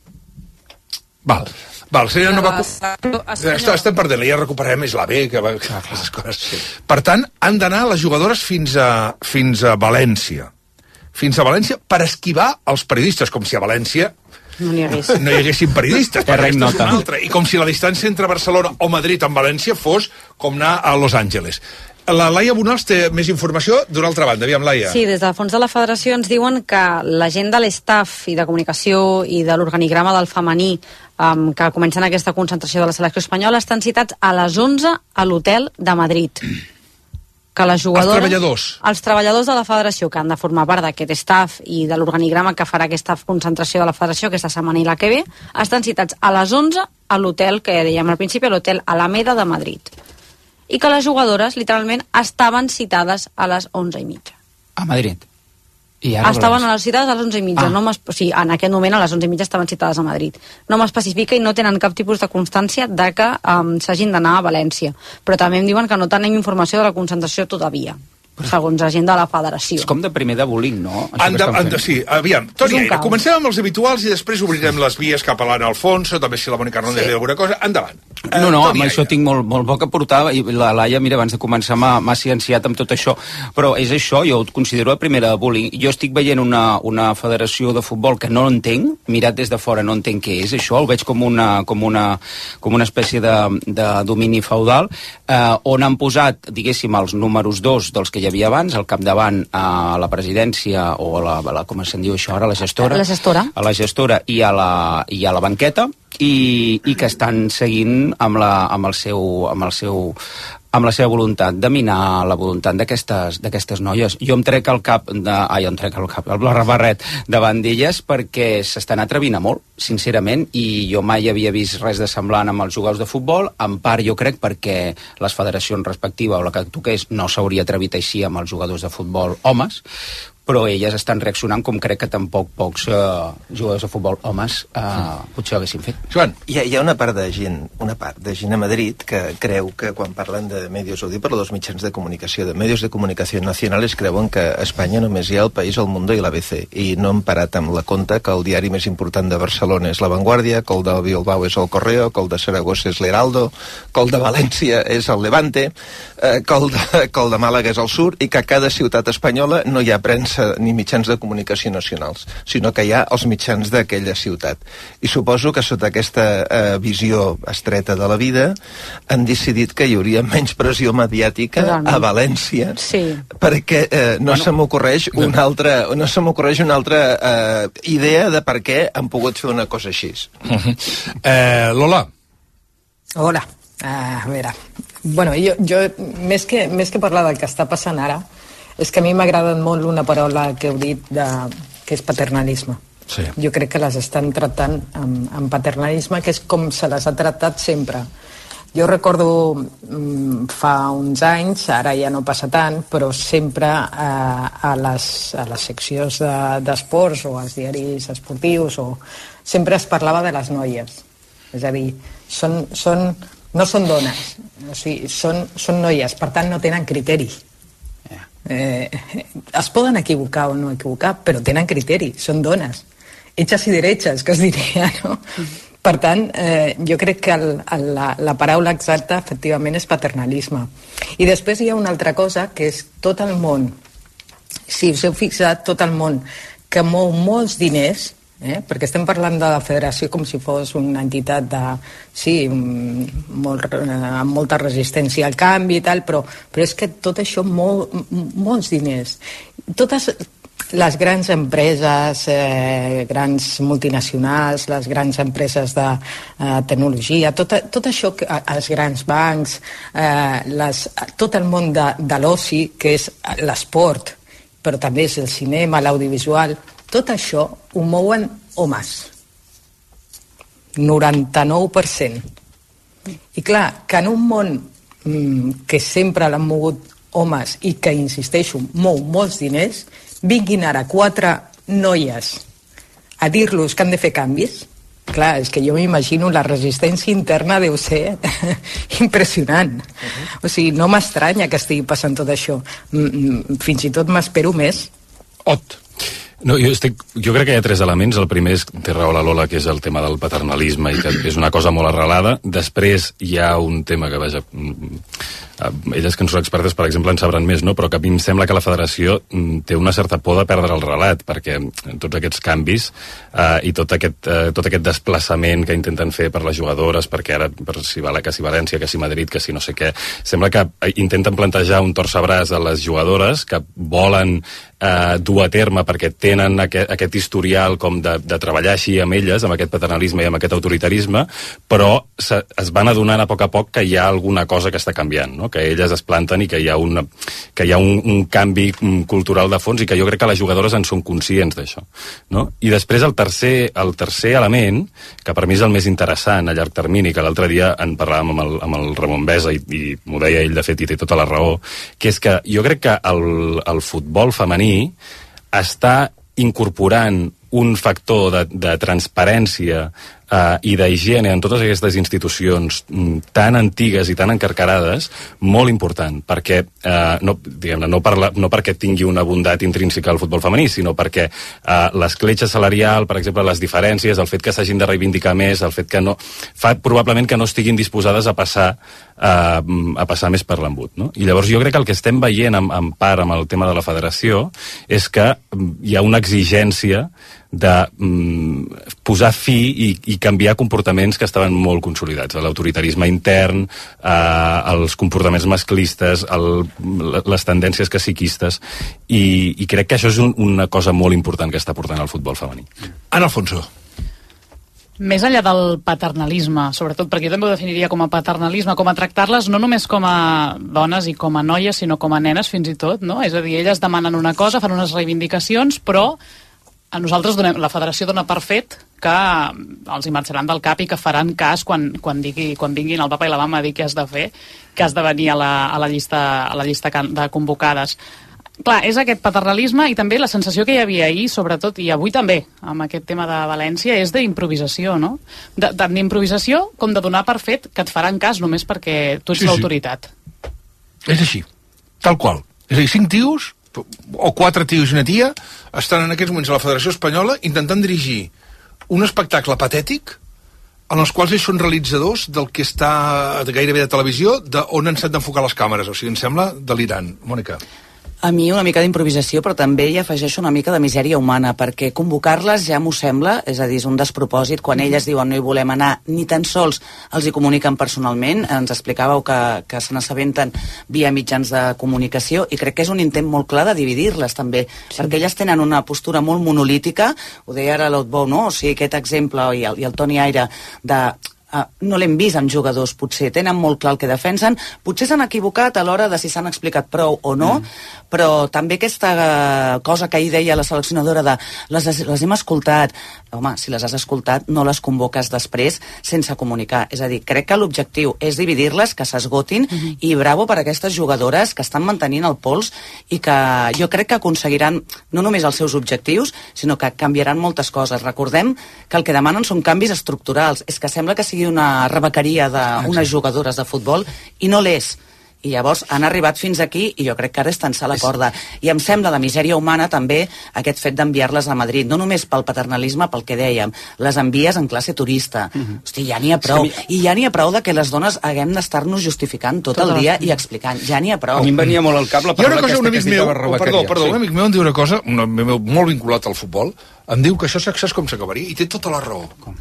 Val, seria una estem perdent, ja recuperem, és la B, que va... les coses. Per tant, han d'anar les jugadores fins a València. Fins a València per esquivar els periodistes, com si a València no hi haguessin periodistes, perquè aquesta és una altra. I com si la distància entre Barcelona o Madrid amb València fos com anar a Los Angeles. La Laia Bonals té més informació d'una altra banda. Aviam, Laia. Sí, des del fons de la federació ens diuen que la gent de l'estaf i de comunicació i de l'organigrama del femení que comencen aquesta concentració de la selecció espanyola estan citats a les 11 a l'hotel de Madrid. Que les jugadores, els treballadors de la federació que han de formar part d'aquest staff i de l'organigrama que farà aquesta concentració de la federació aquesta setmana i la que ve, estan citats a les 11 a l'hotel que dèiem al principi, a l'hotel Alameda de Madrid. I que les jugadores, literalment, estaven citades a les 11:30. A Madrid? Estaven a les citades a les 11:30. Sí, en aquest moment a les 11:30 estaven citades a Madrid. No m'especifica i no tenen cap tipus de constància de que s'hagin d'anar a València. Però també em diuen que no tenim informació de la concentració todavía, segons la gent de la federació. És com de primer de bowling, no? Sí, aviam. Toni Aire, comencem amb els habituals i després obrirem les vies cap a l'Anna Alfonso, també si la Mònica Hernández diu alguna cosa. Endavant. No, amb això tinc molt poc a portar, i la Laia, mira, abans de començar m'ha cienciat amb tot això, però és això, jo ho considero la primera de bowling. Jo estic veient una federació de futbol que no entenc, mirat des de fora no entenc què és això, ho veig com una espècie de domini feudal, on han posat, diguéssim, els números 2 dels que hi havia abans, al capdavant a la presidència o a la com se'n diu això ara, a la gestora i a la banqueta, i que estan seguint amb la seva voluntat de minar la voluntat d'aquestes noies. Jo em trec el barret davant d'elles perquè s'estan atrevint a molt, sincerament, i jo mai havia vist res de semblant amb els jugadors de futbol, en part jo crec perquè les federacions respectives o la que toqués no s'hauria atrevit així amb els jugadors de futbol homes, però elles estan reaccionant com crec que tampoc pocs jugadors de futbol homes potser haguessin fet. Joan. Hi ha una part de gent a Madrid que creu que quan parlen de medios, ho diu per dels mitjans de comunicació, de medios de comunicació nacionals, creuen que a Espanya només hi ha El País, El Mundo i l'ABC, i no han parat amb la compte que el diari més important de Barcelona és La Vanguardia, que el de Bilbao és El Correo, que el de Saragossa és l'Heraldo, que el de València és el Levante, que el de Màlaga és el Sur, i que a cada ciutat espanyola no hi ha premsa ni mitjans de comunicació nacionals, sinó que hi ha els mitjans d'aquella ciutat. I suposo que sota aquesta visió estreta de la vida han decidit que hi hauria menys pressió mediàtica a València, perquè no se m'ocorreix una altra idea de per què han pogut fer una cosa així. Lola. Hola. A veure, bueno, jo més que parlar del que està passant ara, és que a mi m'ha agradat molt una paraula que heu dit, que és paternalisme. Sí. Jo crec que les estan tractant amb paternalisme, que és com se les ha tractat sempre. Jo recordo fa uns anys, ara ja no passa tant, però sempre a les seccions d'esports o als diaris esportius sempre es parlava de les noies. És a dir, no són dones, o sigui, són noies, per tant no tenen criteri. Es poden equivocar o no equivocar, però tenen criteri, són dones. Hechas y derechas, que es diria, no? Per tant, jo crec que la paraula exacta, efectivament, és paternalisme. I després hi ha una altra cosa, que és tot el món, si us heu fixat, tot el món que mou molts diners, perquè estem parlant de la federació com si fos una entitat amb molta resistència al canvi i tal, però és que tot això mou molts diners. Totes les grans empreses, grans multinacionals, les grans empreses de tecnologia, tot això, els grans bancs, tot el món de l'oci, que és l'esport, però també és el cinema, l'audiovisual, tot això ho mouen homes. 99%. I clar, que en un món que sempre l'han mogut homes i que, insisteixo, mou molts diners, vinguin ara 4 noies a dir-los que han de fer canvis. Clar, és que jo m'imagino la resistència interna deu ser impressionant. O sigui, no m'estranya que estigui passant tot això. Fins i tot m'espero més. No, jo crec que hi ha 3 elements. El primer és, té raó la Lola, que és el tema del paternalisme i que és una cosa molt arrelada. Després hi ha un tema que, vaja, elles que en són expertes, per exemple, en sabran més, no? Però que a mi em sembla que la federació té una certa por de perdre el relat, perquè tots aquests canvis i tot aquest desplaçament que intenten fer per les jugadores, perquè ara, que si València, que si Madrid, que si no sé què, sembla que intenten plantejar un torcebraç a les jugadores que volen dur a terme perquè tenen aquest historial com de treballar així amb elles, amb aquest paternalisme i amb aquest autoritarisme, però es van adonant a poc que hi ha alguna cosa que està canviant, no? Que elles es planten i que hi ha un canvi cultural de fons i que jo crec que les jugadores en són conscients d'això, no? I després el tercer element, que per mi és el més interessant a llarg termini, que l'altre dia en parlàvem amb el Ramon Besa i m'ho deia ell, de fet, i té tota la raó, que és que jo crec que el futbol femení està incorporant un factor de transparència i d'higiene en totes aquestes institucions tan antigues i tan encarcarades, molt important, perquè no perquè tingui una bondat intrínseca al futbol femení, sinó perquè l'escletxa salarial, per exemple, les diferències, el fet que s'hagin de reivindicar més, el fet que no fa probablement que no estiguin disposades a passar més per l'embut, no? I llavors jo crec que el que estem veient en part amb el tema de la federació és que hi ha una exigència de posar fi i canviar comportaments que estaven molt consolidats, l'autoritarisme intern, els comportaments masclistes, les tendències caciquistes, i crec que això és una cosa molt important que està portant el futbol femení. Ana Alfonso. Més enllà del paternalisme, sobretot, perquè jo també ho definiria com a paternalisme, com a tractar-les no només com a dones i com a noies, sinó com a nenes fins i tot, no? És a dir, elles demanen una cosa, fan unes reivindicacions, però a nosaltres la federació dona per fet que els hi marxaran del cap i que faran cas quan vinguin el papa i la mama a dir què has de fer, que has de venir a la llista de convocades. Clar, és aquest paternalisme i també la sensació que hi havia ahir, sobretot, i avui també, amb aquest tema de València, és d'improvisació, no? Tant d'improvisació com de donar per fet que et faran cas només perquè tu ets l'autoritat. És així, tal qual. És a dir, 5 tios, o 4 tios i una tia, estan en aquests moments a la Federació Espanyola intentant dirigir un espectacle patètic en els quals ells són realitzadors del que està gairebé de televisió, d'on ens han d'enfocar les càmeres. O sigui, em sembla delirant. Mònica. A mi una mica d'improvisació, però també hi afegeixo una mica de misèria humana, perquè convocar-les ja m'ho sembla, és a dir, és un despropòsit, quan elles diuen no hi volem anar, ni tan sols els hi comuniquen personalment, ens explicàveu que se n'assabenten via mitjans de comunicació, i crec que és un intent molt clar de dividir-les també, perquè elles tenen una postura molt monolítica, ho deia ara l'Outbow, no? O sigui, aquest exemple, i el Toni Aire, de... no l'hem vist amb jugadors, potser tenen molt clar el que defensen, potser s'han equivocat a l'hora de si s'han explicat prou o no, però també aquesta cosa que ahir deia la seleccionadora de les hem escoltat, home, si les has escoltat no les convoques després sense comunicar, és a dir, crec que l'objectiu és dividir-les, que s'esgotin, i bravo per aquestes jugadores que estan mantenint el pols i que jo crec que aconseguiran no només els seus objectius, sinó que canviaran moltes coses. Recordem que el que demanen són canvis estructurals, és que sembla que sigui una rebequeria d'unes jugadores de futbol i no l'és. I llavors han arribat fins aquí i jo crec que ara és tensar la corda. I em sembla de misèria humana també aquest fet d'enviar-les a Madrid, no només pel paternalisme, pel que dèiem, les envies en classe turista. Hosti, ja n'hi ha prou. I ja n'hi ha prou de que les dones haguem d'estar-nos justificant tot el dia i explicant. Ja n'hi ha prou. A mi em venia molt al cap la paraula aquesta que es diu rebequeria. Perdó, un amic meu em diu una cosa, un amic meu molt vinculat al futbol, em diu que això saps com s'acabaria, i té tota la raó. Com?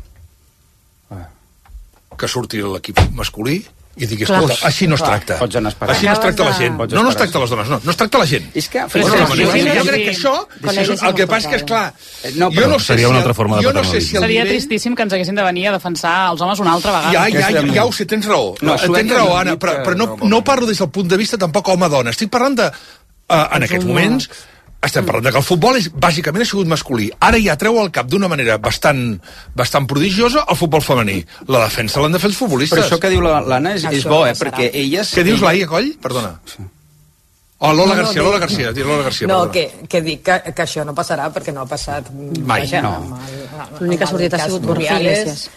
Que surti l'equip masculí i digui, escolta, així no es tracta. Així no es tracta la gent. No es tracta les dones, no es tracta la gent. És que... Jo crec que això... El que passa que, esclar... Seria una altra forma de paternalisme. Seria tristíssim que ens haguessin de venir a defensar els homes una altra vegada. Ja ho sé, tens raó. Tens raó, Anna, però no parlo des del punt de vista tampoc home-dona. Estic parlant de... En aquests moments... Estem parlant que el futbol bàsicament ha sigut masculí. Ara ja treu al cap d'una manera bastant prodigiosa el futbol femení. La defensa l'han de fer els futbolistes. Però això que diu l'Anna és bo, perquè elles... Què dius, Laia Coll? Perdona. Oh, Lola García. No, que dic que això no passarà perquè no ha passat mai. L'única sortida ha sigut Borja Iglesias.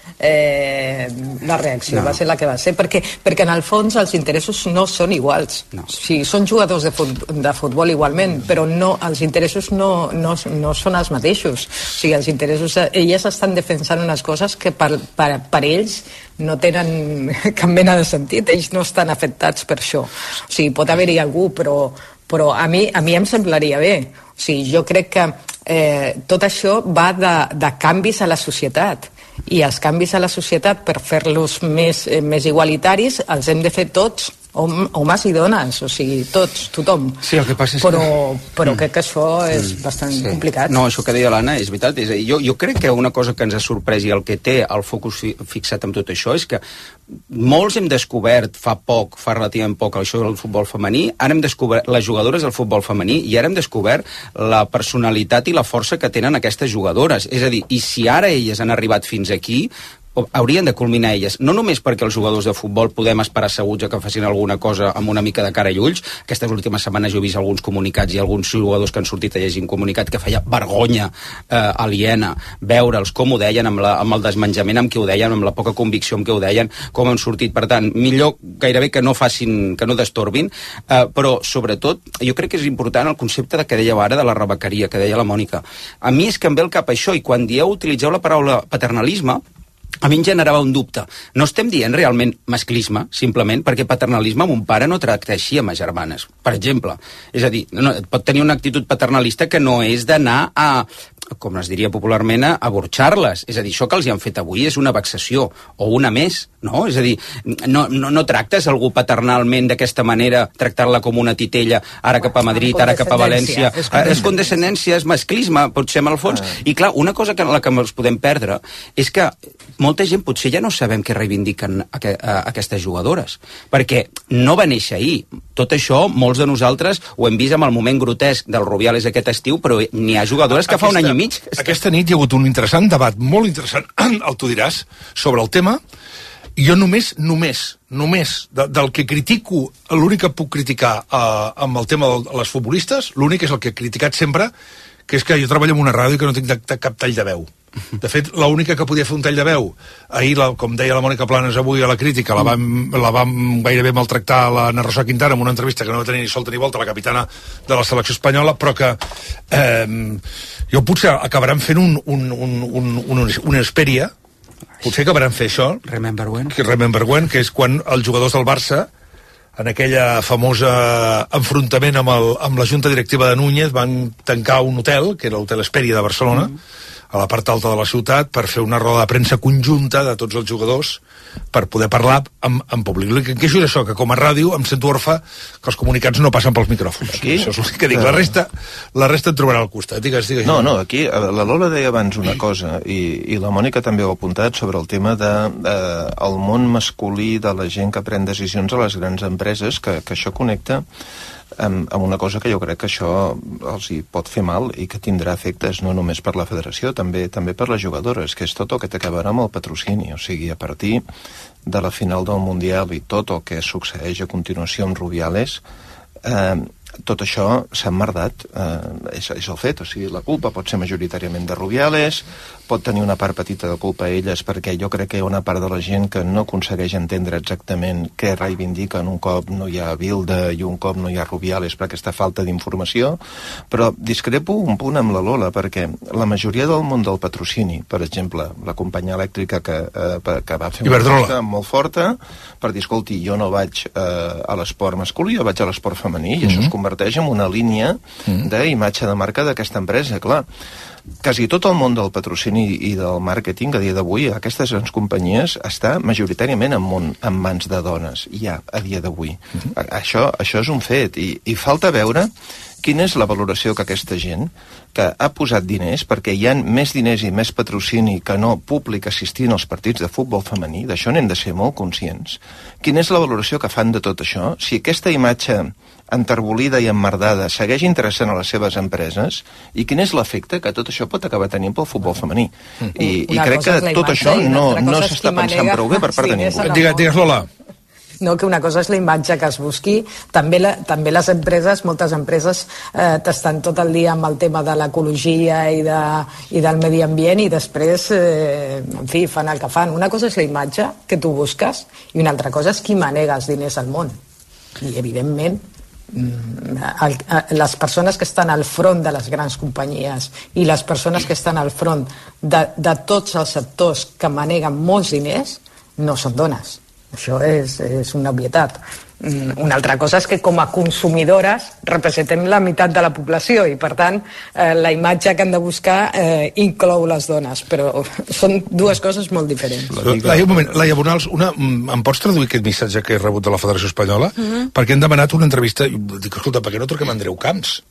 La reacció va ser la que va ser, perquè en el fons els interessos no són iguals. Sí, són jugadors de futbol igualment, però els interessos no són els mateixos. O sigui, els interessos, elles estan defensant unes coses que per ells no tenen cap mena de sentit, ells no estan afectats per això. O sigui, pot haver-hi algú, però a mi em semblaria bé. O sigui, jo crec que tot això va de canvis a la societat, i els canvis a la societat, per fer-los més igualitaris, els hem de fer tots, homes i dones, o sigui, tots, tothom. Sí, el que passa és però crec que això és bastant complicat. No, això que deia l'Anna és veritat. Jo crec que una cosa que ens ha sorprès i el que té el focus fixat amb tot això és que molts hem descobert fa relativament poc, això del futbol femení, ara hem descobert les jugadores del futbol femení i ara hem descobert la personalitat i la força que tenen aquestes jugadores. És a dir, i si ara elles han arribat fins aquí, haurien de culminar elles, no només perquè els jugadors de futbol podem esperar asseguts que facin alguna cosa amb una mica de cara i ulls. Aquestes últimes setmanes jo he vist alguns comunicats i alguns jugadors que han sortit a llegir un comunicat que feia vergonya aliena veure'ls com ho deien, amb el desmenjament amb què ho deien, amb la poca convicció amb què ho deien, com han sortit. Per tant, millor gairebé que no destorbin, però sobretot jo crec que és important el concepte que dèieu ara de la rebequeria, que deia la Mònica. A mi és que em ve el cap això, i quan utilitzeu la paraula paternalisme, a mi em generava un dubte. No estem dient realment masclisme, simplement perquè paternalisme mon pare no tracta així amb les germanes, per exemple. És a dir, pot tenir una actitud paternalista que no és d'anar a, com es diria popularment, a burxar-les. És a dir, això que els hi han fet avui és una vexació, o una més, no? És a dir, no tractes algú paternalment d'aquesta manera, tractar-la com una titella, ara cap a Madrid, ara cap a València. És condescendència, és masclisme, potser en el fons. I clar, una cosa que la que ens podem perdre és que molta gent potser ja no sabem què reivindiquen aquestes jugadores, perquè no va néixer ahir. Tot això, molts de nosaltres ho hem vist amb el moment grotesc del Rubiales aquest estiu, però n'hi ha jugadores que fa un any i mig. Aquesta nit hi ha hagut un interessant debat, molt interessant, el tu diràs, sobre el tema, I jo només del que critico, l'únic que puc criticar amb el tema de les futbolistes, l'únic és el que he criticat sempre, que és que jo treballo en una ràdio i que no tinc cap tall de veu. De fet, l'única que podia fer un tall de veu, ahir, com deia la Mònica Planes avui a la crítica, la vam gairebé maltractar a la Ana Rosa Quintana en una entrevista que no va tenir ni solta ni volta, la capitana de la selecció espanyola, però que jo potser acabaran fent una espèria, potser acabaran fer això, Remember When, que és quan els jugadors del Barça, en aquella famosa enfrontament amb la junta directiva de Núñez, van tancar un hotel, que era l'Hotel Hesperia de Barcelona, a la part alta de la ciutat, per fer una roda de premsa conjunta de tots els jugadors per poder parlar en públic. El que és això, que com a ràdio em sento orfe que els comunicats no passen pels micròfons. Aquí? Això és el que dic. La resta et trobarà al costat. Digues. No, aquí la Lola deia abans una cosa, i la Mònica també ho ha apuntat, sobre el tema del món masculí de la gent que pren decisions a les grans empreses, que això connecta amb una cosa que jo crec que això els hi pot fer mal i que tindrà efectes no només per la federació, també per les jugadores, que és tot el que t'acabarà amb el patrocini. O sigui, a partir de la final del Mundial i tot el que succeeix a continuació amb Rubiales, tot això s'ha emmerdat, és el fet. O sigui, la culpa pot ser majoritàriament de Rubiales, pot tenir una part petita de culpa a elles, perquè jo crec que hi ha una part de la gent que no aconsegueix entendre exactament què reivindiquen un cop no hi ha Bilde i un cop no hi ha Rubiales per aquesta falta d'informació, però discrepo un punt amb la Lola, perquè la majoria del món del patrocini, per exemple, la companyia elèctrica que va fer una cosa molt forta per dir, escolti, jo no vaig a l'esport masculí, jo vaig a l'esport femení, i això es converteix en una línia d'imatge de marca d'aquesta empresa, clar. Quasi tot el món del patrocini i del màrqueting a dia d'avui, aquestes grans companyies, està majoritàriament en mans de dones, ja, a dia d'avui. Això és un fet, i falta veure quina és la valoració que aquesta gent que ha posat diners, perquè hi ha més diners i més patrocini que no públic assistint als partits de futbol femení, d'això n'hem de ser molt conscients. Quina és la valoració que fan de tot això? Si aquesta imatge enterbolida i emmerdada segueix interessant a les seves empreses, i quin és l'efecte que tot això pot acabar tenint pel futbol femení. I crec que tot això no s'està pensant prou bé per part de ningú. Digues, Lola. No, que una cosa és la imatge que es busqui, també les empreses, moltes empreses t'estan tot el dia amb el tema de l'ecologia i del medi ambient, i després en fi, fan el que fan. Una cosa és la imatge que tu busques i una altra cosa és qui manega els diners al món. I evidentment les persones que estan al front de les grans companyies i les persones que estan al front de tots els sectors que maneguen molts diners no són dones. Això és una obvietat. Una altra cosa és que com a consumidores representem la meitat de la població i per tant la imatge que han de buscar inclou les dones, però són dues coses molt diferents. Laia, un moment, Laia Bonals, em pots traduir aquest missatge que he rebut de la Federació Espanyola? Perquè hem demanat una entrevista i dic, escolta, per què no truquem a Andreu Camps?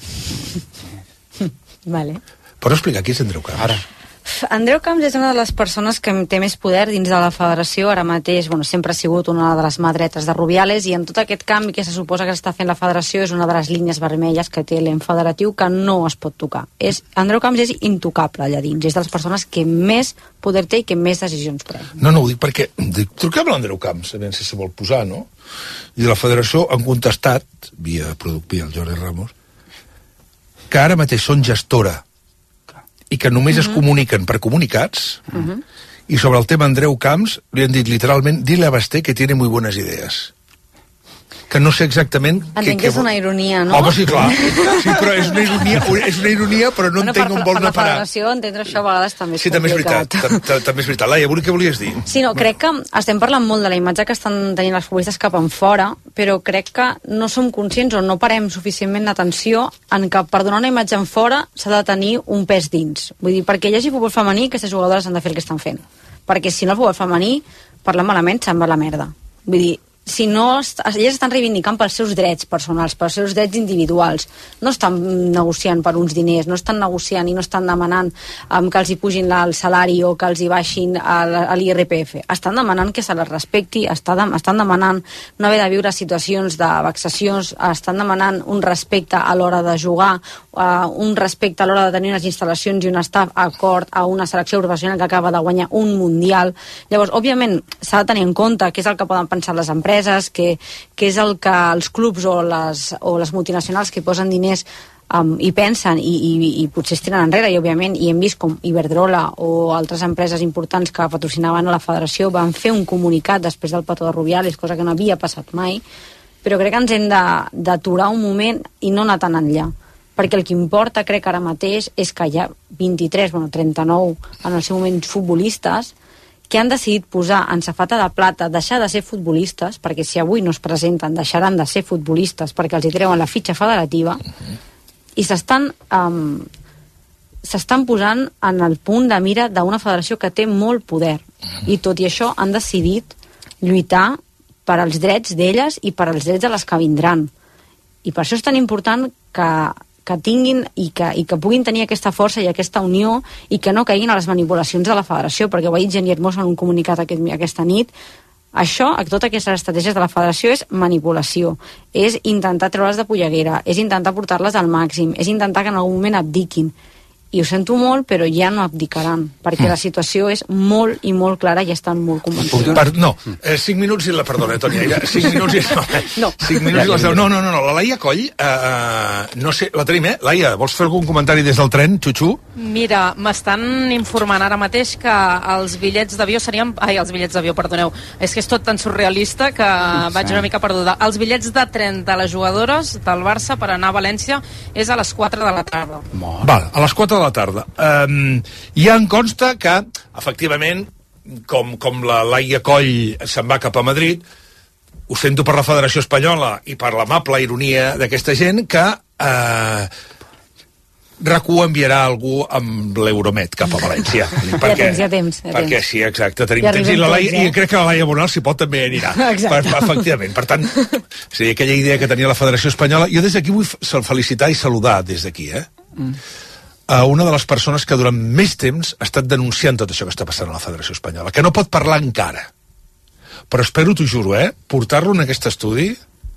Vale. Pots explicar qui és Andreu Camps? Ara. Andreu Camps és una de les persones que té més poder dins de la federació. Ara mateix, sempre ha sigut una de les mà dretes de Rubiales, i en tot aquest canvi que se suposa que està fent la federació és una de les línies vermelles que té l'en federatiu que no es pot tocar. Andreu Camps és intocable allà dins, és de les persones que més poder té i que més decisions pren. No, ho dic perquè truquem a l'Andreu Camps, a veure si se vol posar, no? I de la federació han contestat, via el Jordi Ramos, que ara mateix són gestora i que només es comuniquen per comunicats, i sobre el tema Andreu Camps li han dit literalment, dile a Basté que tiene muy buenas ideas. Que no sé exactament... Entenc que és una ironia, no? Home, sí, clar. Sí, però és una ironia, però no entenc on vol anar a parar. Per la federació, entendre això a vegades també és complicat. Sí, també és veritat. Laia, què volies dir? Sí, no, crec que estem parlant molt de la imatge que estan tenint les futbolistes cap en fora, però crec que no som conscients o no parem suficientment d'atenció en que per donar una imatge en fora s'ha de tenir un pes dins. Vull dir, perquè hi hagi futbol femení, aquestes jugadores han de fer el que estan fent. Perquè si no el futbol femení, parlant malament, se'n va a la merda. Vull dir, si no, elles estan reivindicant pels seus drets personals, pels seus drets individuals. No estan negociant per uns diners, no estan negociant i no estan demanant que els hi pugin el salari o que els hi baixin a l'IRPF. Estan demanant que se les respecti, estan demanant no haver de viure situacions de vexacions, estan demanant un respecte a l'hora de jugar, un respecte a l'hora de tenir unes instal·lacions i un staff acord a una selecció professional que acaba de guanyar un mundial. Llavors, òbviament, s'ha de tenir en compte què és el que poden pensar les empreses, que és el que els clubs o les multinacionals que posen diners i pensen i potser es tiren enrere, i òbviament hi hem vist com Iberdrola o altres empreses importants que patrocinaven a la federació van fer un comunicat després del petó de Rubiales, cosa que no havia passat mai, però crec que ens hem d'aturar un moment i no anar tan enllà, perquè el que importa, crec ara mateix, és que hi ha 39 en el seu moment futbolistes que han decidit posar en safata de plata, deixar de ser futbolistes, perquè si avui no es presenten deixaran de ser futbolistes perquè els hi treuen la fitxa federativa, i s'estan posant en el punt de mira d'una federació que té molt poder, i tot i això han decidit lluitar per als drets d'elles i per als drets de les que vindran, i per això és tan important que tinguin i que puguin tenir aquesta força i aquesta unió i que no caiguin a les manipulacions de la federació, perquè ho ha dit Jenny Hermoso en un comunicat aquesta nit. Això, totes aquestes estratègies de la federació és manipulació, és intentar treure's de polleguera, és intentar portar-les al màxim, és intentar que en algun moment abdiquin. I ho sento molt, però ja no abdicaran, perquè la situació és molt i molt clara i estan molt convençuts. 5 minuts i la... Perdona, Toni, 5 minuts i... No. 5 minuts i les 10. No, la Laia Coll, no sé, la tenim, Laia, vols fer algun comentari des del tren, Xuxu? Mira, m'estan informant ara mateix que els bitllets d'avió serien... els bitllets d'avió, perdoneu. És que és tot tan surrealista que vaig una mica perduda. Els bitllets de tren de les jugadores del Barça per anar a València és a les 4 de la tarda. Val, a les 4 de la tarda. Ja em consta que, efectivament, com la Laia Coll se'n va cap a Madrid, ho sento per la Federació Espanyola i per l'amable ironia d'aquesta gent, que RAC1 enviarà algú amb l'Euromet cap a València. Ja temps. Perquè sí, exacte, tenim temps. I crec que la Laia Bonal s'hi pot també anirà. Efectivament. Per tant, aquella idea que tenia la Federació Espanyola, jo des d'aquí vull felicitar i saludar des d'aquí, a una de les persones que durant més temps ha estat denunciant tot això que està passant a la Federació Espanyola, que no pot parlar encara. Però espero, t'ho juro, portar-lo en aquest estudi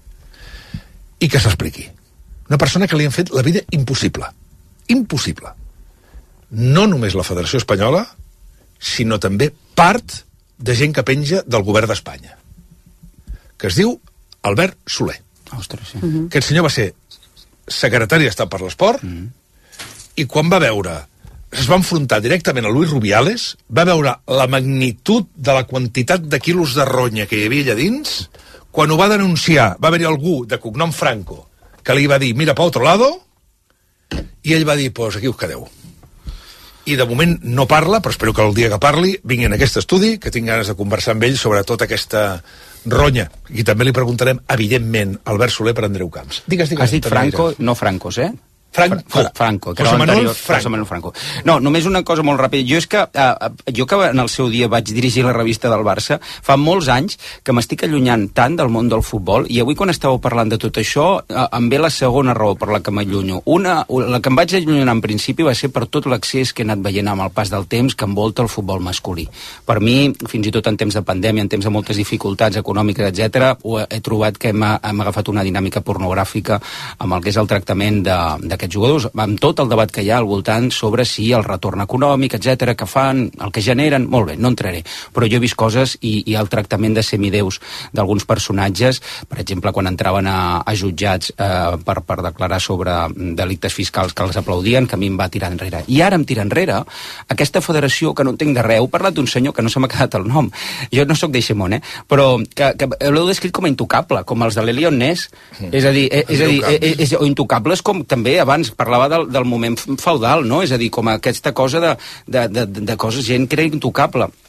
i que s'expliqui. Una persona que li han fet la vida impossible. Impossible. No només la Federació Espanyola, sinó també part de gent que penja del govern d'Espanya, que es diu Albert Soler. Ostres, sí. Aquest senyor va ser secretari d'Estat per l'Esport, i quan va veure, es va enfrontar directament a Luis Rubiales, va veure la magnitud de la quantitat de quilos de ronya que hi havia allà dins, quan ho va denunciar, va haver-hi algú de cognom Franco que li va dir, mira pa otro lado, i ell va dir, pues aquí us quedeu. I de moment no parla, però espero que el dia que parli vingui en aquest estudi, que tinc ganes de conversar amb ell sobre tota aquesta ronya. I també li preguntarem, evidentment, Albert Soler per Andreu Camps. Digues. Has dit Franco, no Francos, Franco, que José era Manuel Franco. No, només una cosa molt ràpida. Jo que en el seu dia vaig dirigir la revista del Barça, fa molts anys que m'estic allunyant tant del món del futbol, i avui quan estàveu parlant de tot això em ve la segona raó per la que m'allunyo. La que em vaig allunyar en principi va ser per tot l'accés que he anat veient amb el pas del temps que envolta el futbol masculí. Per mi, fins i tot en temps de pandèmia, en temps de moltes dificultats econòmiques, etc., he trobat que hem agafat una dinàmica pornogràfica amb el que és el tractament d'aquests jugadors, amb tot el debat que hi ha al voltant sobre si el retorn econòmic, etc., que fan, el que generen, molt bé, no entraré, però jo he vist coses i el tractament de semideus d'alguns personatges, per exemple, quan entraven a jutjats per declarar sobre delictes fiscals que els aplaudien, que a mi em va tirar enrere. I ara em tira enrere aquesta federació que no entenc de res. Heu parlat d'un senyor que no se m'ha quedat el nom. Jo no sóc d'Eixemont, però que l'heu descrit com a intocable, com els de l'Elion Ness. És a dir, o intocables com també abans parlava del moment feudal, no? És a dir, com aquesta cosa de coses, gent que era intocable.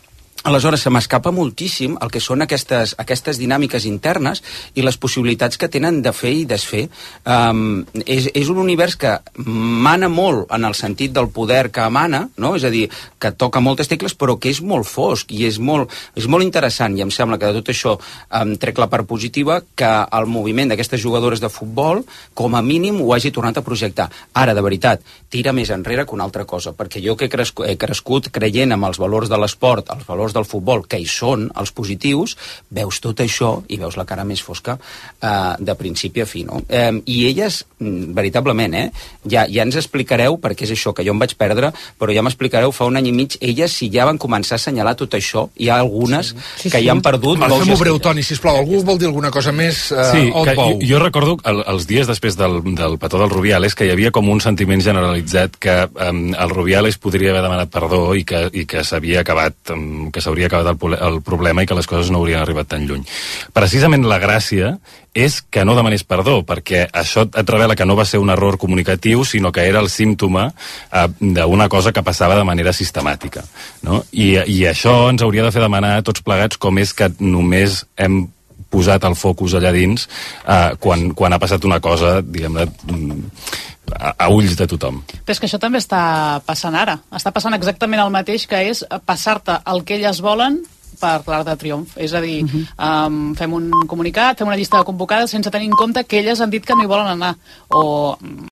Aleshores, se m'escapa moltíssim el que són aquestes dinàmiques internes i les possibilitats que tenen de fer i desfer. És un univers que mana molt en el sentit del poder que emana, no? És a dir, que toca moltes tecles, però que és molt fosc i és molt interessant. I em sembla que de tot això trec la part positiva que el moviment d'aquestes jugadores de futbol, com a mínim, ho hagi tornat a projectar. Ara, de veritat, tira més enrere que una altra cosa, perquè jo que he crescut creient en els valors de l'esport, els valors del futbol, que hi són, els positius, veus tot això i veus la cara més fosca de principi a fi, no? I elles, veritablement, ja ens explicareu, perquè és això que jo em vaig perdre, però ja m'explicareu, fa un any i mig, elles si ja van començar a assenyalar tot això, hi ha algunes que ja han perdut... Fem-ho breu, Toni, sisplau, algú vol dir alguna cosa més? Sí, jo recordo els dies després del petó del Rubiales que hi havia com un sentiment generalitzat que el Rubiales podria haver demanat perdó i que s'hauria acabat el problema i que les coses no haurien arribat tan lluny. Precisament la gràcia és que no demanés perdó, perquè això et revela que no va ser un error comunicatiu, sinó que era el símptoma d'una cosa que passava de manera sistemàtica, no? I això ens hauria de fer demanar a tots plegats com és que només hem posat el focus allà dins quan ha passat una cosa, diguem-ne, a ulls de tothom. Però és que això també està passant ara. Està passant exactament el mateix, que és passar-te el que elles volen per l'Arc de Triomf. És a dir, fem un comunicat, fem una llista de convocades sense tenir en compte que elles han dit que no hi volen anar. O